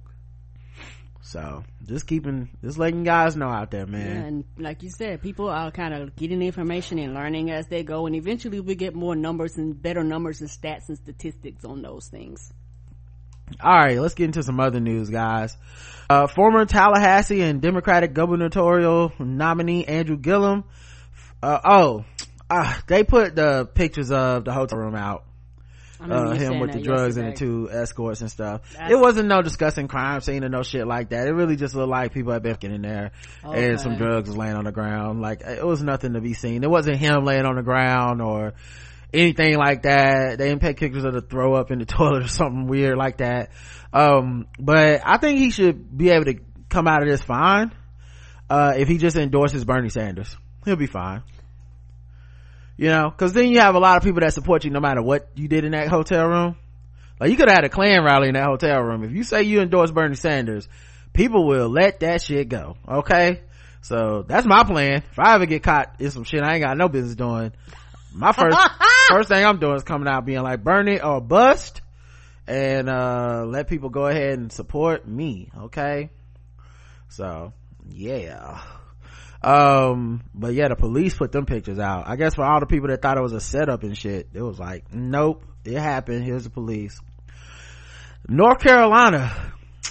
So just keeping, just letting guys know out there, man. Yeah, and like you said, people are kind of getting information and learning as they go, and eventually we get more numbers and better numbers and stats and statistics on those things. All right, let's get into some other news, guys. Uh, former Tallahassee and Democratic gubernatorial nominee Andrew Gillum, uh, oh, uh, they put the pictures of the hotel room out. Uh, him with the drugs yesterday. And the two escorts and stuff. That's, it wasn't no disgusting crime scene or no shit like that. It really just looked like people had been in there, okay. And some drugs was laying on the ground. Like, it was nothing to be seen. It wasn't him laying on the ground or anything like that. They didn't take pictures of the throw up in the toilet or something weird like that. Um, but I think he should be able to come out of this fine. Uh, if he just endorses Bernie Sanders, he'll be fine. You know, cause then you have a lot of people that support you no matter what you did in that hotel room. Like, you could have had a Klan rally in that hotel room. If you say you endorse Bernie Sanders, people will let that shit go. Okay? So that's my plan. If I ever get caught in some shit I ain't got no business doing, my first, first thing I'm doing is coming out being like, Bernie or bust, and, uh, let people go ahead and support me. Okay? So, yeah. Um, but yeah, the police put them pictures out. I guess for all the people that thought it was a setup and shit, it was like, nope, it happened. Here's the police. North Carolina,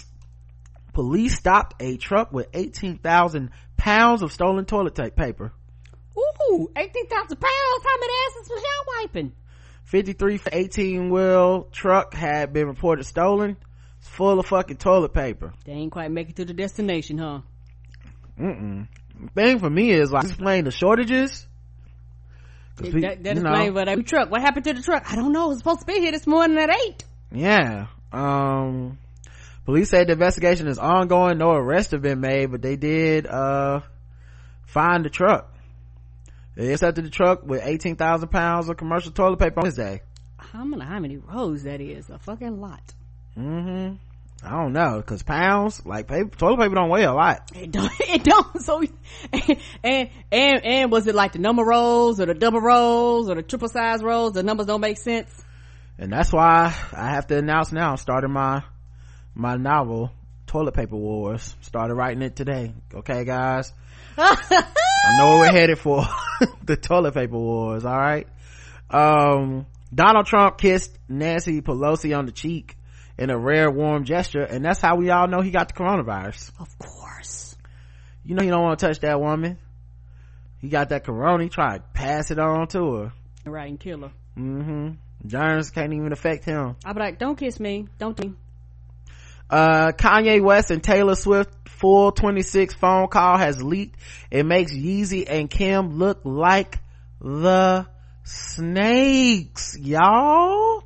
police stopped a truck with eighteen thousand pounds of stolen toilet tape paper. Ooh, eighteen thousand pounds? How many asses was y'all wiping? fifty-three eighteen wheel truck had been reported stolen. It's full of fucking toilet paper. They ain't quite make it to the destination, huh? Mm-mm. Thing for me is like, explain the shortages. That, we, that explains what the truck. What happened to the truck? I don't know. It was supposed to be here this morning at eight. Yeah. Um, police said the investigation is ongoing. No arrests have been made, but they did uh find the truck. They accepted the truck with eighteen thousand pounds of commercial toilet paper on Wednesday. I don't know how many rows that is. A fucking lot. Mm-hmm. I don't know, because pounds, like paper, toilet paper don't weigh a lot. It don't. It don't. So, and, and and and was it like the number rolls or the double rolls or the triple size rolls? The numbers don't make sense. And that's why I have to announce now. I'm starting my my novel, Toilet Paper Wars. Started writing it today. Okay, guys. I know what we're headed for. The toilet paper wars. All right. Um, Donald Trump kissed Nancy Pelosi on the cheek in a rare warm gesture, and that's how we all know he got the coronavirus. Of course. You know you don't want to touch that woman. He got that corona. He tried to pass it on to her. Right, and kill her. Mm-hmm. Germs can't even affect him. I'll be like, don't kiss me. Don't do. Uh, Kanye West and Taylor Swift full twenty-six phone call has leaked. It makes Yeezy and Kim look like the snakes, y'all.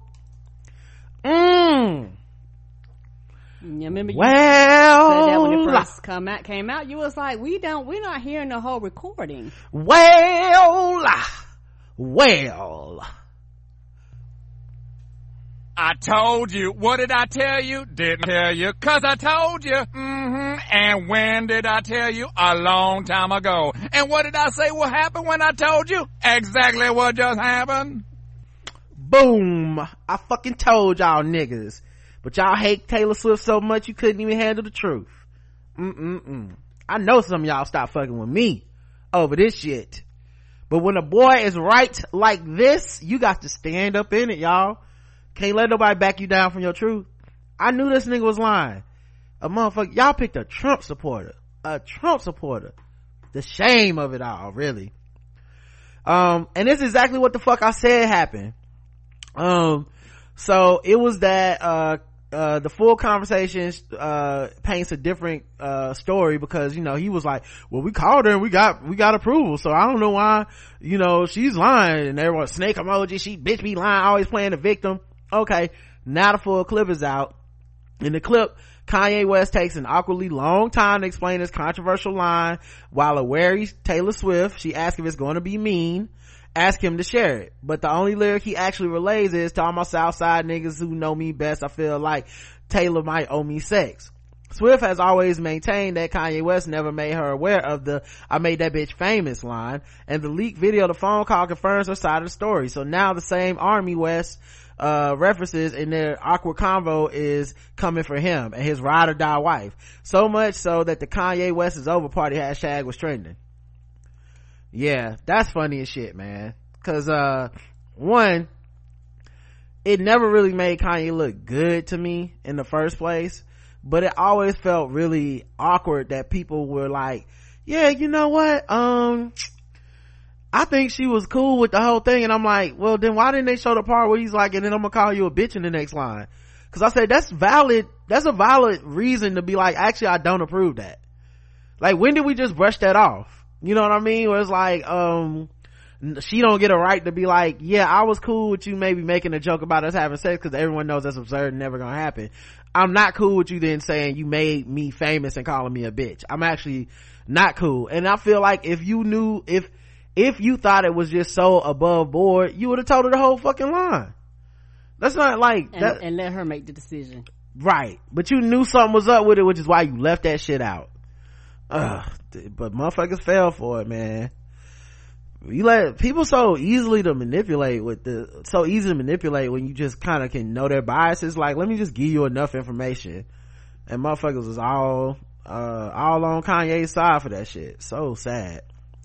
Mm. Yeah, remember you well, said that when it first come out, came out, you was like, we don't, we're not hearing the whole recording. Well, well. I told you. What did I tell you? Didn't tell you. Cause I told you. Mm-hmm. And when did I tell you? A long time ago. And what did I say will happen when I told you? Exactly what just happened. Boom. I fucking told y'all niggas. But y'all hate Taylor Swift so much you couldn't even handle the truth. Mm-mm-mm. I know some of y'all stop fucking with me over this shit. But when a boy is right like this, you got to stand up in it, y'all. Can't let nobody back you down from your truth. I knew this nigga was lying. A motherfucker, y'all picked a Trump supporter. A Trump supporter. The shame of it all, really. Um, and this is exactly what the fuck I said happened. Um, so it was that, uh, uh, the full conversation, uh, paints a different, uh, story because, you know, he was like, well, we called her and we got, we got approval. So I don't know why, you know, she's lying. And everyone, snake emoji, she bitch be lying, always playing the victim. Okay. Now the full clip is out. In the clip, Kanye West takes an awkwardly long time to explain his controversial line while a wary Taylor Swift, she asks if it's going to be mean, ask him to share it. But the only lyric he actually relays is, to all my Southside niggas who know me best, I feel like Taylor might owe me sex. Swift has always maintained that Kanye West never made her aware of the I made that bitch famous line, and the leaked video of the phone call confirms her side of the story. So now the same army West uh references in their awkward convo is coming for him and his ride or die wife. So much so that the Kanye West is over party hashtag was trending. Yeah, that's funny as shit, man. Cause uh one, it never really made Kanye look good to me in the first place, but it always felt really awkward that people were like, yeah, you know what, um I think she was cool with the whole thing. And I'm like, well, then why didn't they show the part where he's like, and then I'm gonna call you a bitch in the next line? Cause I said, that's valid. That's a valid reason to be like, actually, I don't approve that. Like, when did we just brush that off? You know what I mean? Where it's like, um, she don't get a right to be like, yeah, I was cool with you maybe making a joke about us having sex cause everyone knows that's absurd and never gonna happen. I'm not cool with you then saying you made me famous and calling me a bitch. I'm actually not cool. And I feel like if you knew, if, if you thought it was just so above board, you would have told her the whole fucking line. That's not like and, that, and let her make the decision, right? But you knew something was up with it, which is why you left that shit out. Ugh, but motherfuckers fell for it, man. You let people so easily to manipulate with the so easy to manipulate when you just kind of can know their biases. Like, let me just give you enough information, and motherfuckers was all uh all on Kanye's side for that shit. So sad.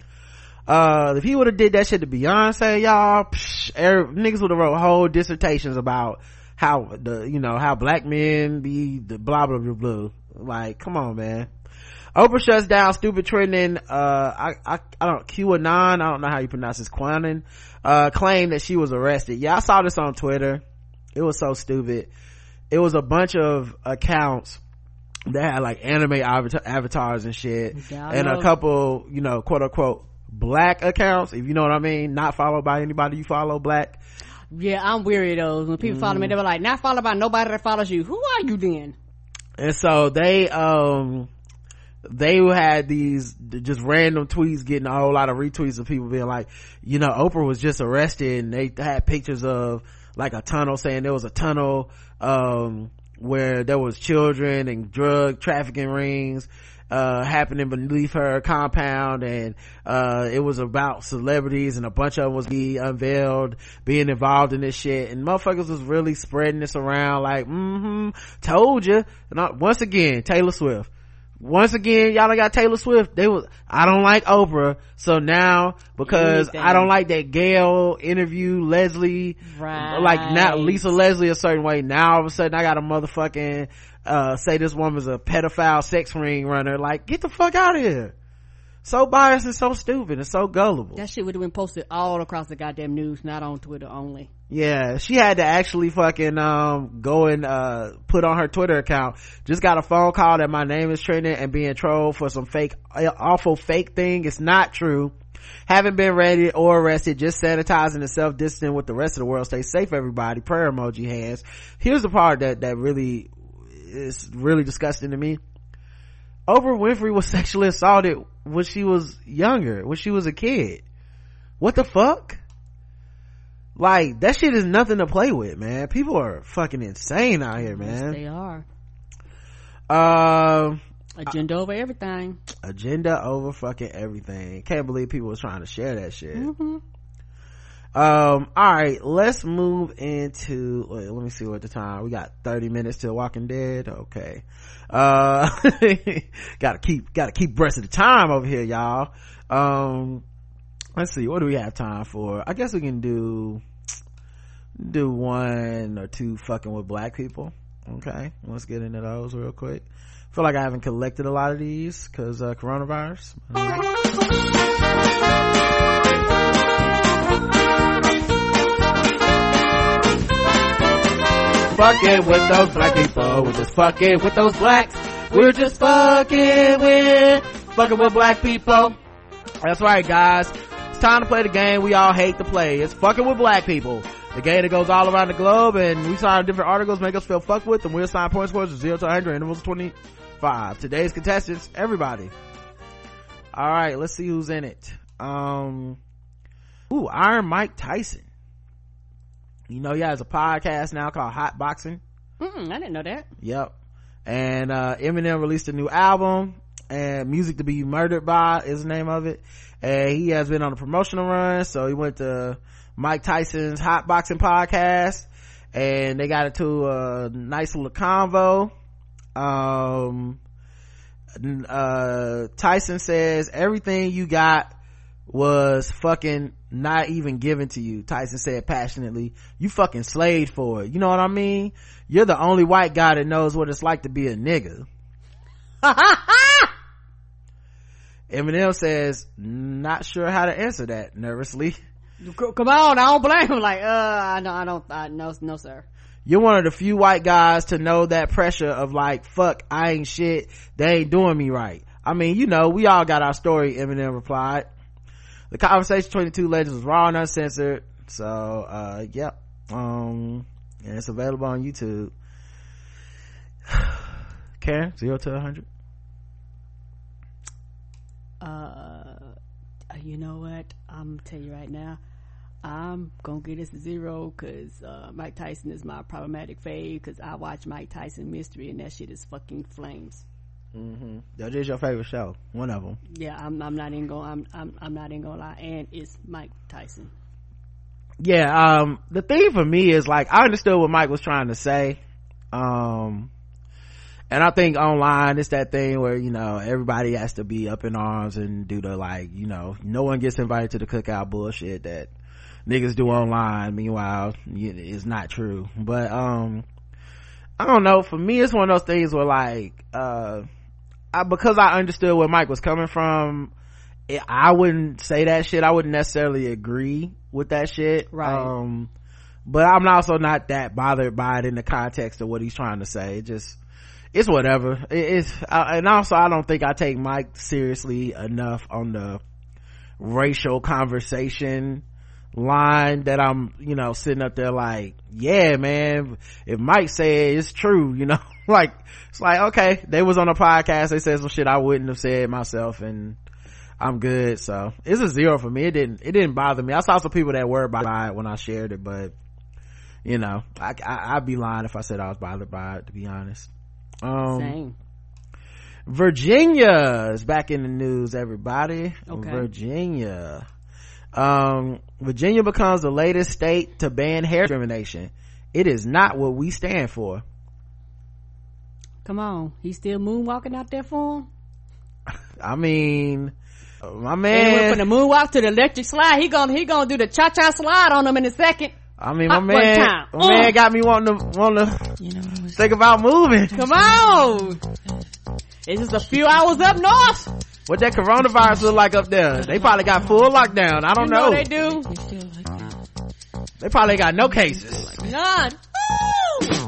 Uh, if he would have did that shit to Beyonce, y'all, psh, er, niggas would have wrote whole dissertations about how the, you know, how black men be the blah, blah, blah, blah. Like, come on, man. Oprah shuts down stupid trending, uh, I, I, I don't, QAnon, I don't know how you pronounce this, Quanon, uh, claimed that she was arrested. Yeah, I saw this on Twitter. It was so stupid. It was a bunch of accounts that had like anime avatar- avatars and shit. Yeah, and a couple, you know, quote unquote, black accounts, if you know what I mean, not followed by anybody you follow black. Yeah, I'm weary of those. When people mm. follow me, they were like, not followed by nobody that follows you. Who are you then? And so they um they had these just random tweets getting a whole lot of retweets of people being like, you know, Oprah was just arrested, and they had pictures of like a tunnel, saying there was a tunnel um where there was children and drug trafficking rings uh happening beneath her compound, and uh it was about celebrities, and a bunch of them was being unveiled being involved in this shit, and motherfuckers was really spreading this around like, mm-hmm, told you. And I, once again, Taylor Swift. Once again, y'all done got Taylor Swift. They was, I don't like Oprah, so now because Anything. I don't like that Gayle interview Leslie, right, like now Lisa Leslie a certain way, now all of a sudden I got a motherfucking uh say this woman's a pedophile sex ring runner. Like, get the fuck out of here. So biased and so stupid and so gullible. That shit would have been posted all across the goddamn news, not on Twitter only. Yeah, she had to actually fucking um go and uh put on her Twitter account, just got a phone call that my name is trending and being trolled for some fake, awful fake thing. It's not true. Haven't been raided or arrested, just sanitizing and self-distancing with the rest of the world. Stay safe, everybody. Prayer emoji hands. Here's the part that that really is really disgusting to me. Oprah Winfrey was sexually assaulted when she was younger, when she was a kid. What the fuck? Like, that shit is nothing to play with, man. People are fucking insane out here, man. Yes, they are. Um, agenda over everything. Agenda over fucking everything. Can't believe people was trying to share that shit. Mm-hmm. Um, all right, let's move into, wait, let me see what the time, we got thirty minutes till Walking Dead. Okay. Uh, gotta keep, gotta keep abreast of the time over here, y'all. Um, let's see, what do we have time for? I guess we can do, do one or two fucking with black people. Okay. Let's get into those real quick. I feel like I haven't collected a lot of these cause, uh, coronavirus. Fucking with those black people, we're just fucking with those blacks, we're just fucking with fucking with black people. That's right, guys, it's time to play the game we all hate to play. It's fucking with black people, the game that goes all around the globe, and we sign different articles make us feel fucked with, and we'll assign point scores of zero to one hundred, intervals of twenty-five. Today's contestants, everybody. All right, let's see who's in it. um ooh Iron Mike Tyson. You know, he has a podcast now called Hot Boxing. Mm, I didn't know that. Yep. And uh Eminem released a new album, and Music to Be Murdered By is the name of it, and he has been on a promotional run, so he went to Mike Tyson's Hot Boxing podcast, and they got into a nice little convo. um uh Tyson says everything you got was fucking not even given to you. Tyson said passionately, you fucking slaved for it. You know what I mean? You're the only white guy that knows what it's like to be a nigga. Eminem says, not sure how to answer that, nervously. Come on, I don't blame him. Like, uh, I know, I don't, I, no, no, sir. You're one of the few white guys to know that pressure of like, fuck, I ain't shit, they ain't doing me right. I mean, you know, we all got our story, Eminem replied. The conversation between the two legends was raw and uncensored, so uh yep. Um and it's available on YouTube. Karen, zero to a hundred. Uh you know what, I'm gonna tell you right now, I'm gonna get this a zero because uh Mike Tyson is my problematic fave, because I watch Mike Tyson Mystery and that shit is fucking flames. Mm-hmm. That is your favorite show, one of them. Yeah, I'm, I'm not even gonna I'm, I'm I'm not even gonna lie, and it's Mike Tyson. Yeah, um the thing for me is like, I understood what Mike was trying to say, um and I think online it's that thing where, you know, everybody has to be up in arms and do the, like, you know, no one gets invited to the cookout bullshit that niggas do online. Meanwhile, it's not true. But um I don't know, for me it's one of those things where like uh I, because I understood where Mike was coming from, it, I wouldn't say that shit. I wouldn't necessarily agree with that shit. Right. Um, but I'm also not that bothered by it in the context of what he's trying to say. It just, it's whatever. It, it's, uh, and also I don't think I take Mike seriously enough on the racial conversation line that I'm, you know, sitting up there like, yeah, man, if Mike said it's true, you know, like, it's like, okay, they was on a podcast, they said some shit I wouldn't have said myself, and I'm good. So it's a zero for me. It didn't, it didn't bother me. I saw some people that were by it when I shared it, but you know, I, I I'd be lying if I said I was bothered by it, to be honest. Um, Same. Virginia is back in the news, everybody. Okay. Virginia. Um, Virginia becomes the latest state to ban hair discrimination. It is not what we stand for. Come on, he's still moonwalking out there for him. I mean, my And man. went from the moonwalk to the electric slide. He gonna he gonna do the cha cha slide on him in a second. I mean, my Hot one man. time. My man Mm. got me wanting to want to You know, think about moving. come on. It's just a few hours up north. What that coronavirus look like up there? They probably got full lockdown. I don't You know know. they do. They probably got no cases. None. Woo!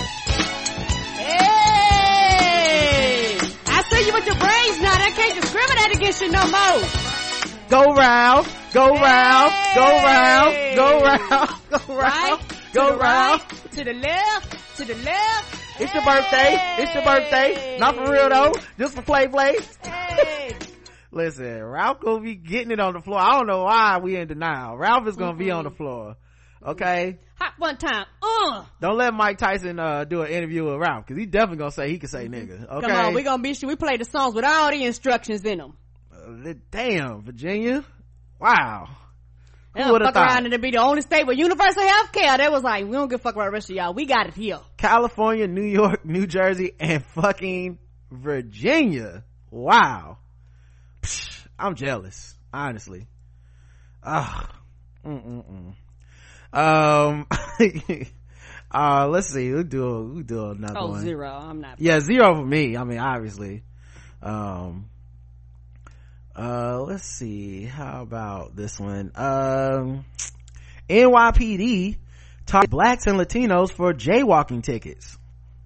Hey! I see you with your brains now. They can't discriminate against you no more. Go round, go round, go round, Hey! go round, go Right? round, To go the round. right, to the left, to the left. It's your birthday. It's your birthday. Not for real though. Just for play play. Hey. Listen, Ralph gonna be getting it on the floor. I don't know why we in denial. Ralph is gonna Mm-hmm. be on the floor. Okay? Hot one time. Uh. Don't let Mike Tyson uh do an interview with Ralph, because he definitely gonna say he can say nigga. Okay? Come on, we gonna be sure we play the songs with all the instructions in them. Uh, damn, Virginia. Wow. Who They'll would have fuck around thought? and it'll be the only state with universal health care. They was like, we don't give a fuck about the rest of y'all. We got it here. California, New York, New Jersey, and fucking Virginia. Wow. Psh, I'm jealous, honestly. Ah, mm-mm-mm. Um, uh, let's see. We'll do, we'll do another Oh, one. zero. I'm not. Yeah, zero for me. I mean, obviously. Um, uh, let's see. How about this one? Um, N Y P D target blacks and Latinos for jaywalking tickets.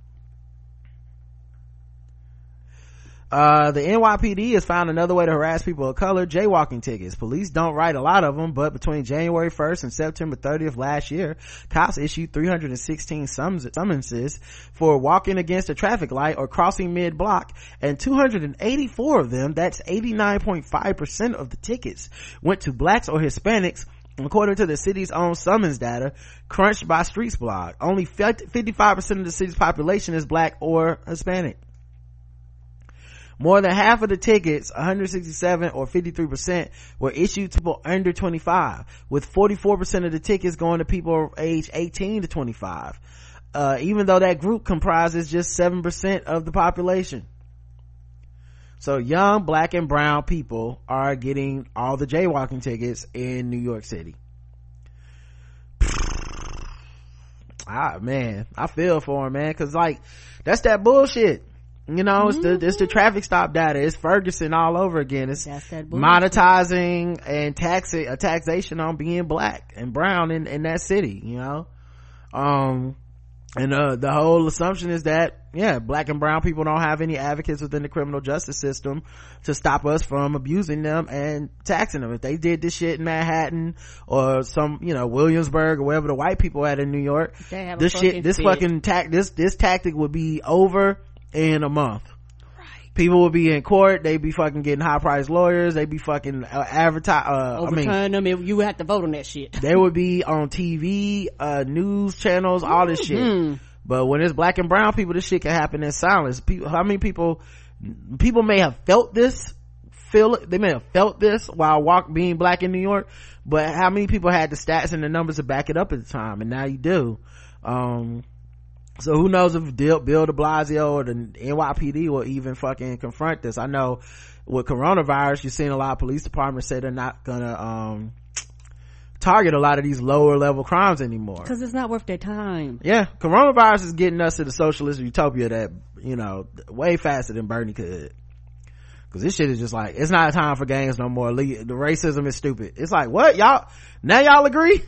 Uh, the N Y P D has found another way to harass people of color: jaywalking tickets. Police don't write a lot of them, but between January first and September thirtieth last year, cops issued three hundred sixteen summons, summonses for walking against a traffic light or crossing mid-block, and two hundred eighty-four of them, that's eighty-nine point five percent of the tickets, went to blacks or Hispanics, according to the city's own summons data crunched by Streets Blog. Only fifty-five percent of the city's population is black or Hispanic. More than half of the tickets, one hundred sixty-seven or fifty-three percent, were issued to people under twenty-five, with forty-four percent of the tickets going to people age eighteen to twenty-five, uh, even though that group comprises just seven percent of the population. So young black and brown people are getting all the jaywalking tickets in New York City. Ah, man, I feel for him, man, because like that's that bullshit. You know, it's the, it's the traffic stop data. It's Ferguson all over again. It's That's that bullshit. monetizing and taxing, a taxation on being black and brown in, in that city, you know? Um, and, uh, the whole assumption is that, yeah, black and brown people don't have any advocates within the criminal justice system to stop us from abusing them and taxing them. If they did this shit in Manhattan or some, you know, Williamsburg or wherever the white people at in New York, They have a this shit, fucking this fit. fucking tac, this, this tactic would be over in a month. Right. People would be in court. They'd be fucking getting high priced lawyers. They'd be fucking uh, advertise uh, I mean, Overturn them. If you have to vote on that shit. they would be on T V, uh, news channels, all this shit. Mm-hmm. But when it's black and brown people, this shit can happen in silence. People, how many people, people may have felt this, feel it, they may have felt this while walk, being black in New York, but how many people had the stats and the numbers to back it up at the time? And now you do. Um, so who knows if Bill de Blasio or the N Y P D will even fucking confront this. I know with coronavirus, you've seen a lot of police departments say they're not gonna, um, target a lot of ththese lower level crimes anymore. Because it's not worth their time. Yeah, coronavirus is getting us to the socialist utopia that, you know, way faster than Bernie could. Cause this shit is just like, it's not time for games no more. The racism is stupid. It's like, what? Y'all, now y'all agree?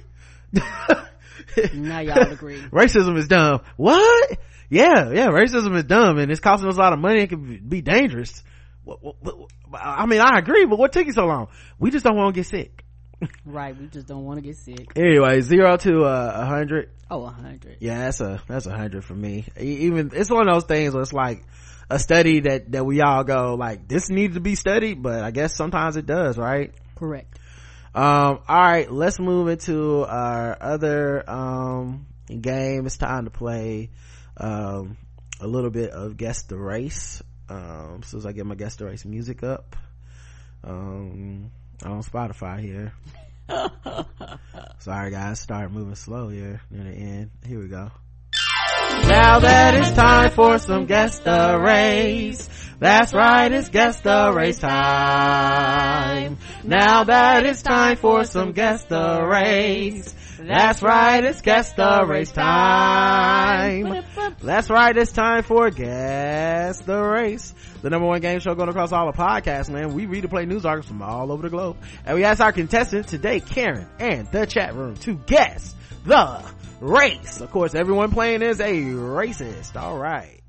Now y'all agree. Racism is dumb. What? Yeah, yeah, racism is dumb and it's costing us a lot of money. It can be dangerous. What, what, what, I mean, I agree, but what took you so long? We just don't want to get sick. Right, we just don't want to get sick. Anyway, zero to uh, a hundred. Oh, a hundred. Yeah, that's a that's a hundred for me. Even it's one of those things where it's like a study that that we all go like, this needs to be studied, but I guess sometimes it does, right? Correct. Um, all right, let's move into our other um game, it's time to play um a little bit of Guess the Race. Um as soon as I get my Guess the Race music up um on Spotify here. Sorry guys, start moving slow here near the end. Here we go. Now that it's time for some Guess the Race. That's right, it's Guess the Race time. Now that it's time for some Guess the Race. That's right, it's Guess the Race time. That's right, it's time for Guess the Race, the number one game show going across all the podcasts, man. We read and play news articles from all over the globe, and we ask our contestants today, Karen and the chat room, to guess the race. Of course, everyone playing is a racist. All right.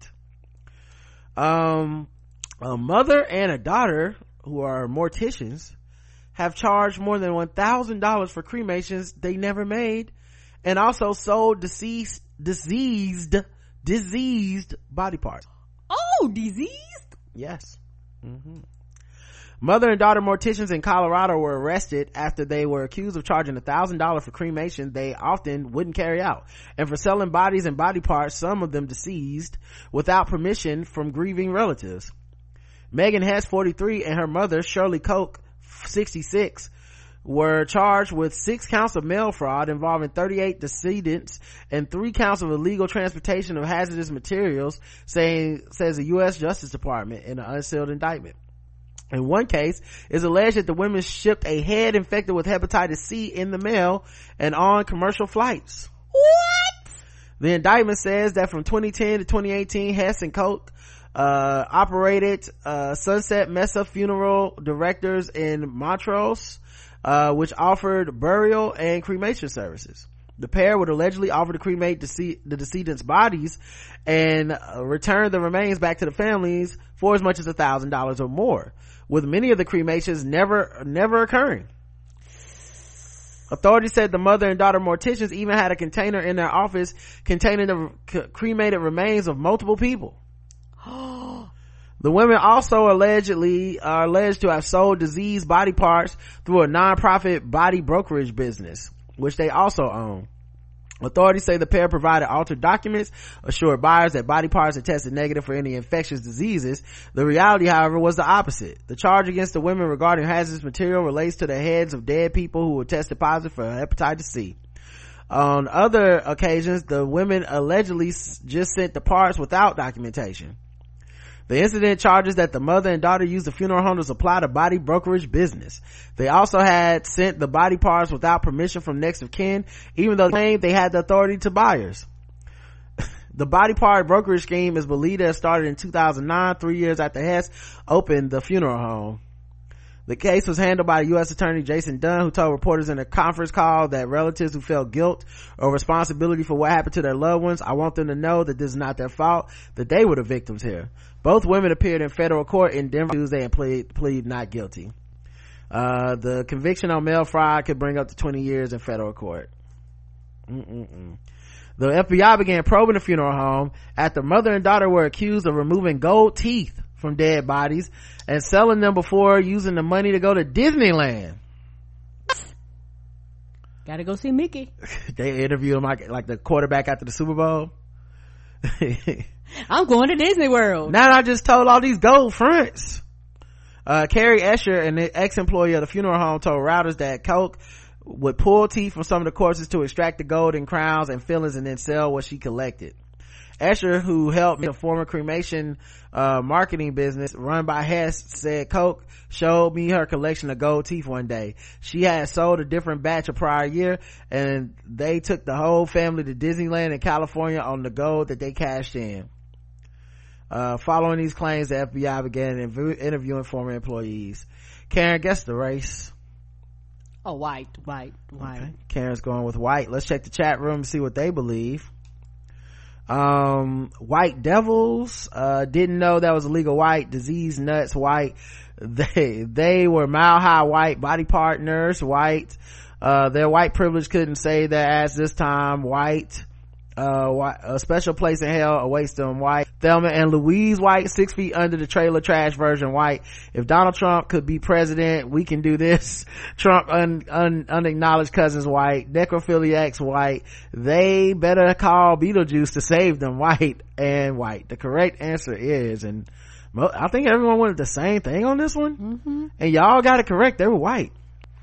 Um, a mother and a daughter who are morticians have charged more than one thousand dollars for cremations they never made, and also sold deceased, diseased, diseased body parts. Oh, diseased? Yes. Mm-hmm. Mother and daughter morticians in Colorado were arrested after they were accused of charging one thousand dollars for cremation they often wouldn't carry out, and for selling bodies and body parts, some of them deceased, without permission from grieving relatives. Megan Hess, forty-three, and her mother, Shirley Koch, sixty-six, were charged with six counts of mail fraud involving thirty-eight decedents and three counts of illegal transportation of hazardous materials, saying says the U S Justice Department in an unsealed indictment. In one case, it's alleged that the women shipped a head infected with hepatitis C in the mail and on commercial flights. What? The indictment says that from twenty ten to twenty eighteen, Hess and Koch uh operated uh Sunset Mesa Funeral Directors in Montrose, uh which offered burial and cremation services. The pair would allegedly offer to cremate dece- the decedents' bodies and uh, return the remains back to the families for as much as a thousand dollars or more, with many of the cremations never never occurring. Authorities said the mother and daughter morticians even had a container in their office containing the c- cremated remains of multiple people. The women also allegedly are alleged to have sold diseased body parts through a non-profit body brokerage business, which they also own. Authorities say the pair provided altered documents, assured buyers that body parts had tested negative for any infectious diseases. The reality, however, was the opposite. The charge against the women regarding hazardous material relates to the heads of dead people who were tested positive for hepatitis C. On other occasions, the women allegedly just sent the parts without documentation. The incident charges that the mother and daughter used the funeral home to supply the body brokerage business. They also had sent the body parts without permission from next of kin, even though they claimed they had the authority to buyers. The body part brokerage scheme is believed to have started in two thousand nine, three years after Hess opened the funeral home. The case was handled by U S Attorney Jason Dunn, who told reporters in a conference call that relatives who felt guilt or responsibility for what happened to their loved ones, I want them to know that this is not their fault, that they were the victims here. Both women appeared in federal court in Denver Tuesday and plead, plead not guilty. Uh, the conviction on mail fraud could bring up to twenty years in federal court. Mm-mm-mm. The F B I began probing the funeral home after mother and daughter were accused of removing gold teeth from dead bodies and selling them before using the money to go to Disneyland. Gotta go see Mickey. They interviewed him like, like the quarterback after the Super Bowl. I'm going to Disney World. Now I just told all these gold fronts. Uh, Carrie Escher, an ex-employee of the funeral home, told Reuters that Koch would pull teeth from some of the corpses to extract the gold and crowns and fillings and then sell what she collected. Escher, who helped the former cremation uh, marketing business run by Hess, said Koch showed me her collection of gold teeth one day. She had sold a different batch a prior year, and they took the whole family to Disneyland in California on the gold that they cashed in. Uh, following these claims, the F B I began inv- interviewing former employees. Karen, guess the race. Oh, white, white, white. Okay. Karen's going with white. Let's check the chat room and see what they believe. Um, white devils, uh, didn't know that was illegal white, disease nuts white. They, they were mile high white, body partners white. Uh, their white privilege couldn't say their ass this time white. Uh, a special place in hell awaits them White. Thelma and Louise White, six feet under the trailer trash version White. If Donald Trump could be president, we can do this. Trump un, un, unacknowledged cousins White. Necrophiliacs White. They better call Beetlejuice to save them White and White. The correct answer is, and I think everyone wanted the same thing on this one. Mm-hmm. And y'all got it correct. They were white.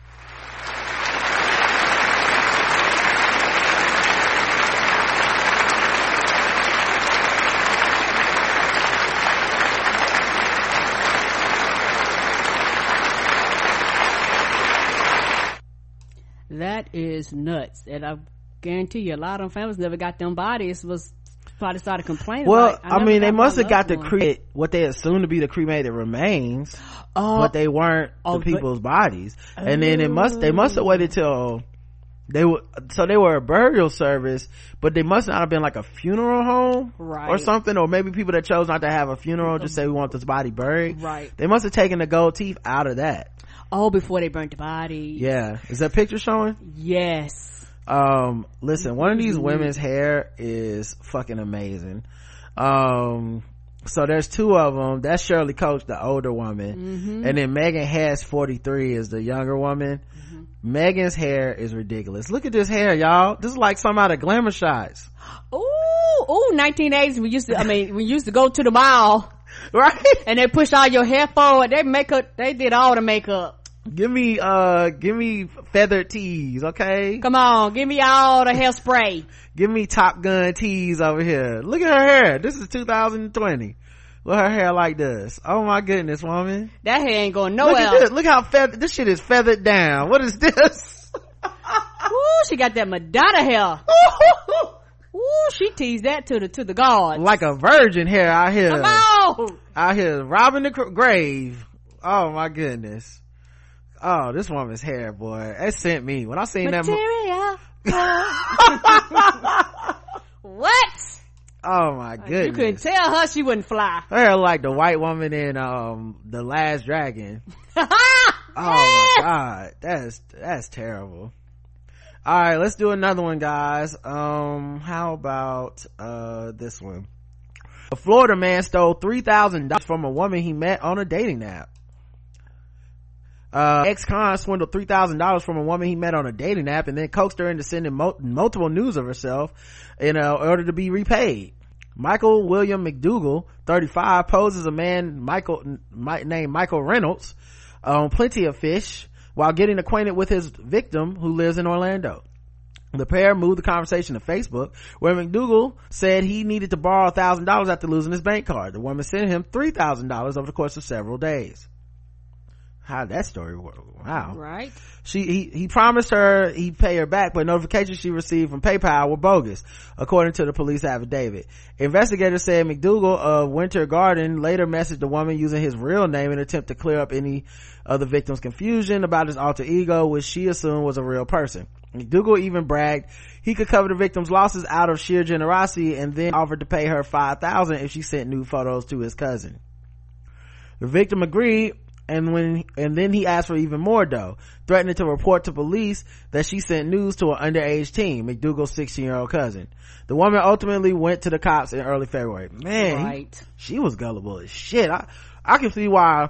That is nuts. And I guarantee you a lot of them families never got them bodies, was probably started complaining. Well, like, I, I mean, they must have got the one. cre- what they assumed to be the cremated remains, uh, but they weren't oh, the people's but, bodies. And then it must they must have waited till they were so they were a burial service, but they must not have been like a funeral home, right, or something, or maybe people that chose not to have a funeral just say we want this body buried. Right. They must have taken the gold teeth out of that. Oh, before they burnt the body. Yeah. Is that picture showing? Yes. Um, listen, one of these women's hair is fucking amazing. Um, so there's two of them. That's Shirley Coach, the older woman. Mm-hmm. And then Megan Hess, forty-three, is the younger woman. Mm-hmm. Megan's hair is ridiculous. Look at this hair, y'all. This is like some out of Glamour Shots. Ooh, ooh, nineteen eighties. We used to, I mean, we used to go to the mall. Right? And they push all your hair forward. They makeup, they did all the makeup. Give me, uh, give me feathered tees, okay? Come on, give me all the hairspray. Give me Top Gun tees over here. Look at her hair. This is two thousand twenty. With her hair like this. Oh my goodness, woman. That hair ain't going nowhere. Look at this. Look how feathered, this shit is feathered down. What is this? Ooh, she got that Madonna hair. Ooh, she teased that to the, to the gods. Like a virgin hair out here. Come on. Out here robbing the grave. Oh my goodness. Oh, this woman's hair, boy. It sent me. When I seen Material. that. Mo- What? Oh my goodness. You couldn't tell her she wouldn't fly. Her hair like the white woman in, um, The Last Dragon. Oh my god. That's, that's terrible. All right, let's do another one, guys. Um, how about, uh, this one? A Florida man stole three thousand dollars from a woman he met on a dating app. Uh, ex-con swindled three thousand dollars from a woman he met on a dating app and then coaxed her into sending mo- multiple news of herself in uh, order to be repaid. Michael William McDougal, thirty-five, poses a man Michael my, named Michael Reynolds on Plenty of Fish while getting acquainted with his victim who lives in Orlando. The pair moved the conversation to Facebook, where McDougal said he needed to borrow one thousand dollars after losing his bank card. The woman sent him three thousand dollars over the course of several days. How'd that story work? Wow. Right. She, he, he promised her he'd pay her back, but notifications she received from PayPal were bogus, according to the police affidavit. Investigators said McDougal of Winter Garden later messaged the woman using his real name in an attempt to clear up any of the victim's confusion about his alter ego, which she assumed was a real person. McDougal even bragged he could cover the victim's losses out of sheer generosity and then offered to pay her five thousand dollars if she sent nude photos to his cousin. The victim agreed, and when and then he asked for even more dough, threatening to report to police that she sent news to an underage teen, McDougal's sixteen year old cousin. The woman ultimately went to the cops in early February. Man, right. he, she was gullible as shit. I, I can see why,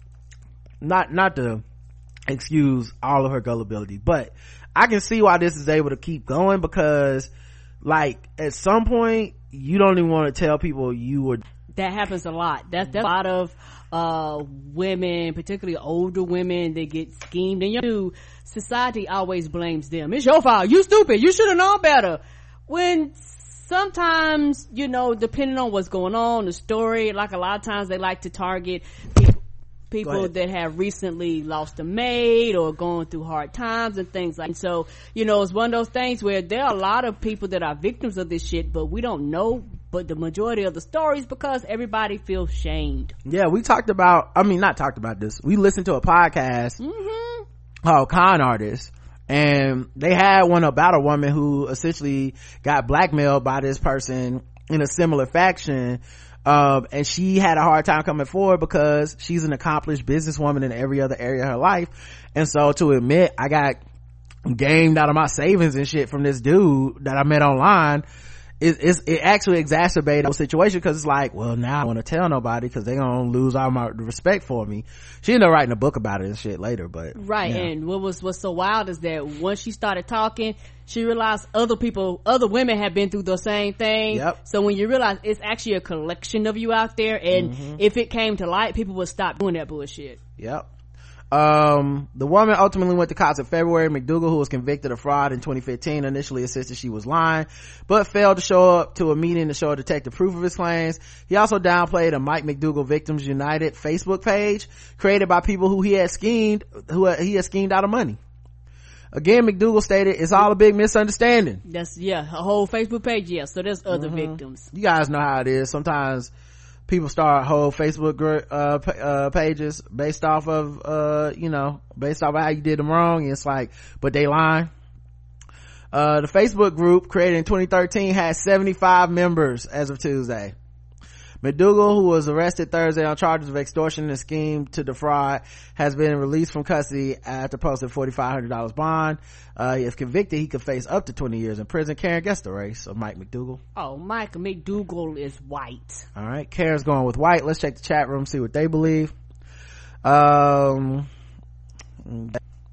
not not to excuse all of her gullibility, but I can see why this is able to keep going, because like at some point you don't even want to tell people you were. That happens a lot. That's, that's a lot of uh women, particularly older women, that get schemed, and you know, society always blames them. It's your fault, you stupid, you should have known better, when sometimes, you know, depending on what's going on, the story, like a lot of times they like to target people people that have recently lost a mate or going through hard times and things like that. So, you know, it's one of those things where there are a lot of people that are victims of this shit, but we don't know but the majority of the stories because everybody feels shamed. Yeah, we talked about, I mean, not talked about this. We listened to a podcast mm-hmm. called Con Artists, and they had one about a woman who essentially got blackmailed by this person in a similar faction. Um, and she had a hard time coming forward because she's an accomplished businesswoman in every other area of her life. And so to admit, I got gamed out of my savings and shit from this dude that I met online, it, it's, it actually exacerbated the situation because it's like, well, now I don't want to tell nobody because they're gonna lose all my respect for me. She ended up writing a book about it and shit later, but right. Yeah. And what was what's so wild is that once she started talking, she realized other people, other women have been through the same thing. Yep. So when you realize it's actually a collection of you out there, and mm-hmm. if it came to light, people would stop doing that bullshit. Yep. Um, the woman ultimately went to court in February. McDougal, who was convicted of fraud in twenty fifteen, initially insisted she was lying, but failed to show up to a meeting to show a detective proof of his claims. He also downplayed a Mike McDougal Victims United Facebook page created by people who he had schemed, who he had schemed out of money. Again, McDougal stated, it's all a big misunderstanding. That's, yeah, a whole Facebook page, yeah. So there's other mm-hmm. victims. You guys know how it is. Sometimes people start whole Facebook uh, uh, pages based off of, uh, you know, based off of how you did them wrong. It's like, but they lying. Uh, the Facebook group created in twenty thirteen had seventy-five members as of Tuesday. McDougal, who was arrested Thursday on charges of extortion and scheme to defraud, has been released from custody after posting forty-five hundred dollars bond. Uh, if convicted, he could face up to twenty years in prison. Karen, guess the race of Mike McDougal. Oh, Mike McDougal is white. All right, Karen's going with white. Let's check the chat room, see what they believe. Um, you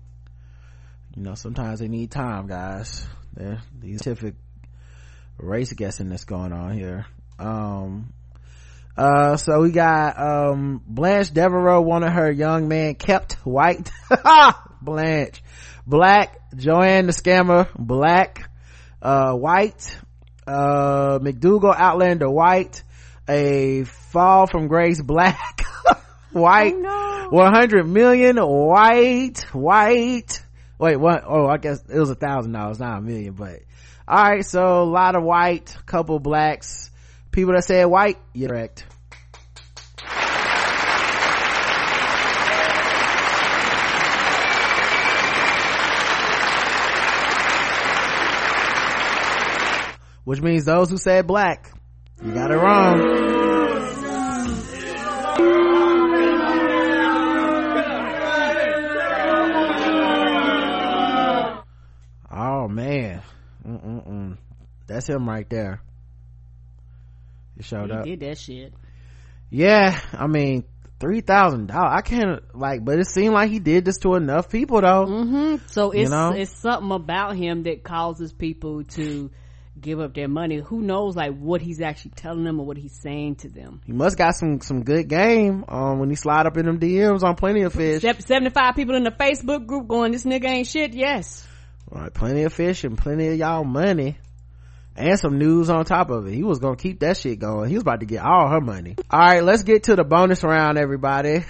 know, sometimes they need time, guys. They're these scientific race guessing that's going on here. Um, uh so we got um Blanche Devereaux wanted her young man kept white. Blanche. Black. Joanne the scammer black. uh white. uh McDougal Outlander white. A fall from grace black. White. Oh, no. one hundred million white. White. Wait, what? Oh, I guess it was a thousand dollars, not a million. But all right, so a lot of white, couple blacks. People that said white, you're correct. Which means those who said black, you got it wrong. Oh man. Mm-mm-mm. That's him right there. He showed he up. Did that shit. Yeah, I mean, three thousand dollars. I can't, like, but it seemed like he did this to enough people though. Mm-hmm. So it's, you know? it's something about him that causes people to give up their money. Who knows, like, what he's actually telling them or what he's saying to them. He must got some, some good game, um, when he slide up in them D Ms on Plenty of Fish. seventy-five people in the Facebook group going, this nigga ain't shit. Yes. All right, Plenty of Fish and plenty of y'all money. And some news on top of it. He was gonna keep that shit going. He was about to get all her money. All right, let's get to the bonus round, everybody.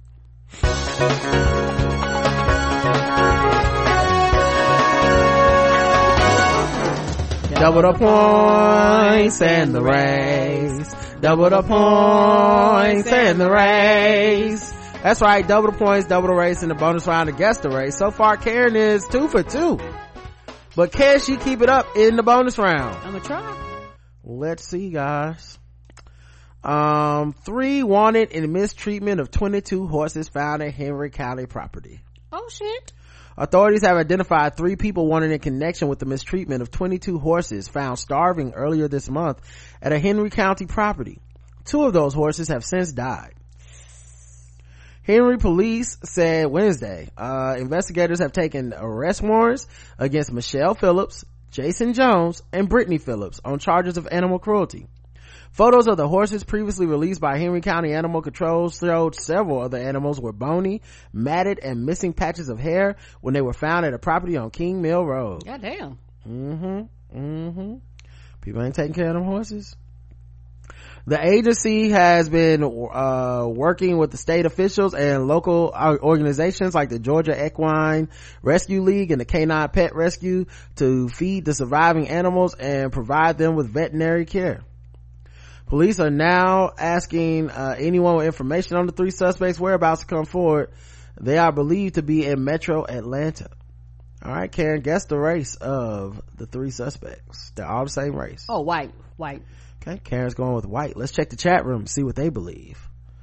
Double the points and the race. Double the points and the race. That's right, double the points, double the race, and the bonus round to guess the race. So far, Karen is two for two. But can she keep it up in the bonus round? I'm gonna try. Let's see, guys. Um, three wanted in mistreatment of twenty-two horses found at Henry County property. Oh shit. Authorities have identified three people wanted in connection with the mistreatment of twenty-two horses found starving earlier this month at a Henry County property. Two of those horses have since died. Henry police said Wednesday, uh, investigators have taken arrest warrants against Michelle Phillips, Jason Jones, and Brittany Phillips on charges of animal cruelty. Photos of the horses previously released by Henry County Animal Control showed several of the animals were bony, matted, and missing patches of hair when they were found at a property on King Mill Road. Goddamn. Mm-hmm. Mm-hmm. People ain't taking care of them horses. The agency has been uh working with the state officials and local organizations like the Georgia Equine Rescue League and the Canine Pet Rescue to feed the surviving animals and provide them with veterinary care. Police are now asking uh, anyone with information on the three suspects' whereabouts to come forward. They are believed to be in Metro Atlanta. All right, Karen, guess the race of the three suspects. They're all the same race. Oh, white, white. Okay, Karen's going with white. Let's check the chat room, see what they believe.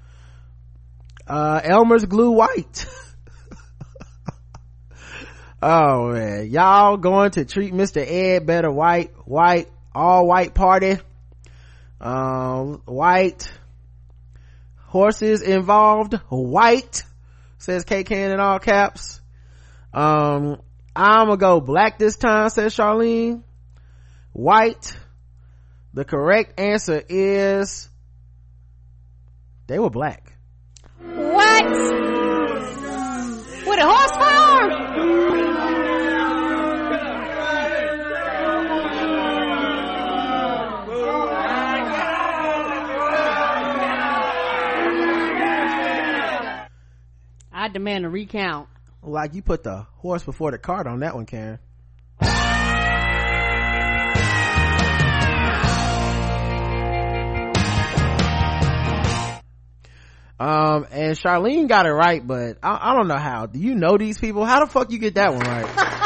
Uh, Elmer's Glue White. Oh man, y'all going to treat Mister Ed better white, white. all white party, um white horses involved, white, says K Can in all caps. um I'm gonna go black this time, says Charlene. White. The correct answer is they were black. What? With a horse farm? I demand a recount. Like you put the horse before the cart on that one, Karen. Um, and Charlene got it right, but I, I don't know how. Do you know these people? How the fuck you get that one right?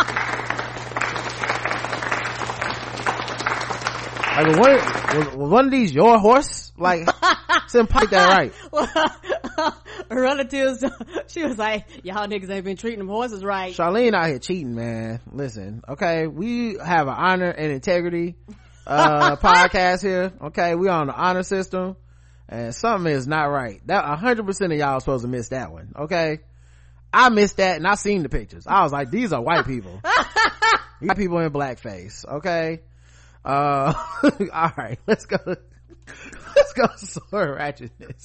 Like, was one, was, was one of these your horse? Like, some pipe that right. Well, relatives, she was like, y'all niggas ain't been treating them horses right. Charlene out here cheating, man. Listen, okay, we have an honor and integrity, uh, podcast here. Okay, we on the honor system. And something is not right. That one hundred percent of y'all supposed to miss that one. Okay, I missed that, and I seen the pictures. I was like, these are white people. White people in blackface. Okay, uh all right, let's go let's go to Sword Ratchetness.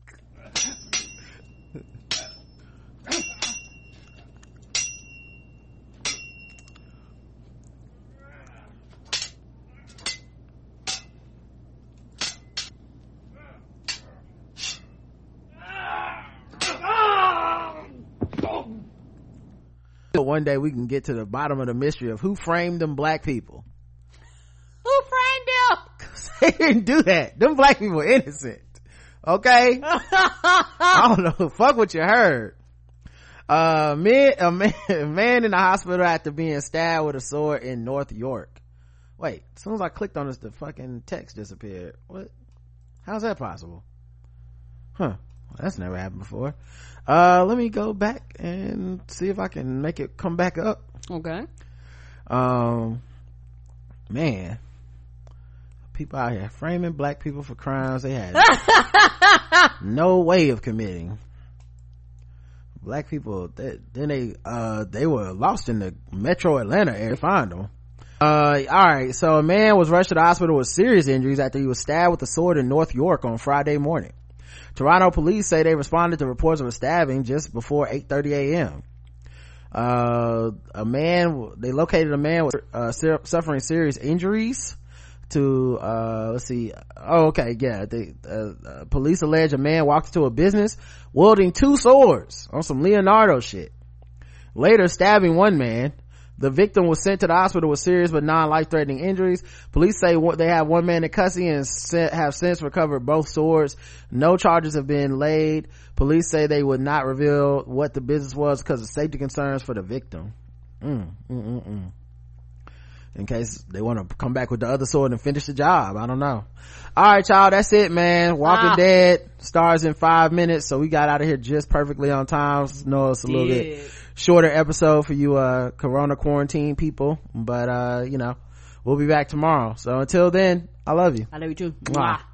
One day we can get to the bottom of the mystery of who framed them black people. Who framed them? They didn't do that. Them black people were innocent. Okay? I don't know. Fuck what you heard. Uh, man, a man, a man in the hospital after being stabbed with a sword in North York. Wait, as soon as I clicked on this, the fucking text disappeared. What? How's that possible? Huh. Well, that's never happened before. Uh, let me go back and see if I can make it come back up. Okay. Um, man, people out here framing black people for crimes they had no way of committing. Black people, they, then they, uh, they were lost in the metro Atlanta area to find them. Uh, all right. So a man was rushed to the hospital with serious injuries after he was stabbed with a sword in North York on Friday morning. Toronto police say they responded to reports of a stabbing just before eight thirty a.m. Uh, a man, they located a man with, uh, suffering serious injuries to, uh, let's see. Oh, okay. Yeah. The, uh, uh, police allege a man walked into a business wielding two swords on some Leonardo shit. Later stabbing one man. The victim was sent to the hospital with serious but non-life-threatening injuries. Police say they have one man in custody and have since recovered both swords. No charges have been laid. Police say they would not reveal what the business was because of safety concerns for the victim. Mm, mm, mm, mm. In case they want to come back with the other sword and finish the job. I don't know. All right, y'all. That's it, man. Walking ah. Dead stars in five minutes. So we got out of here just perfectly on time. No, it's a little Did. bit shorter episode for you uh corona quarantine people, but uh you know, we'll be back tomorrow. So until then, I love you. I love you too. Mwah.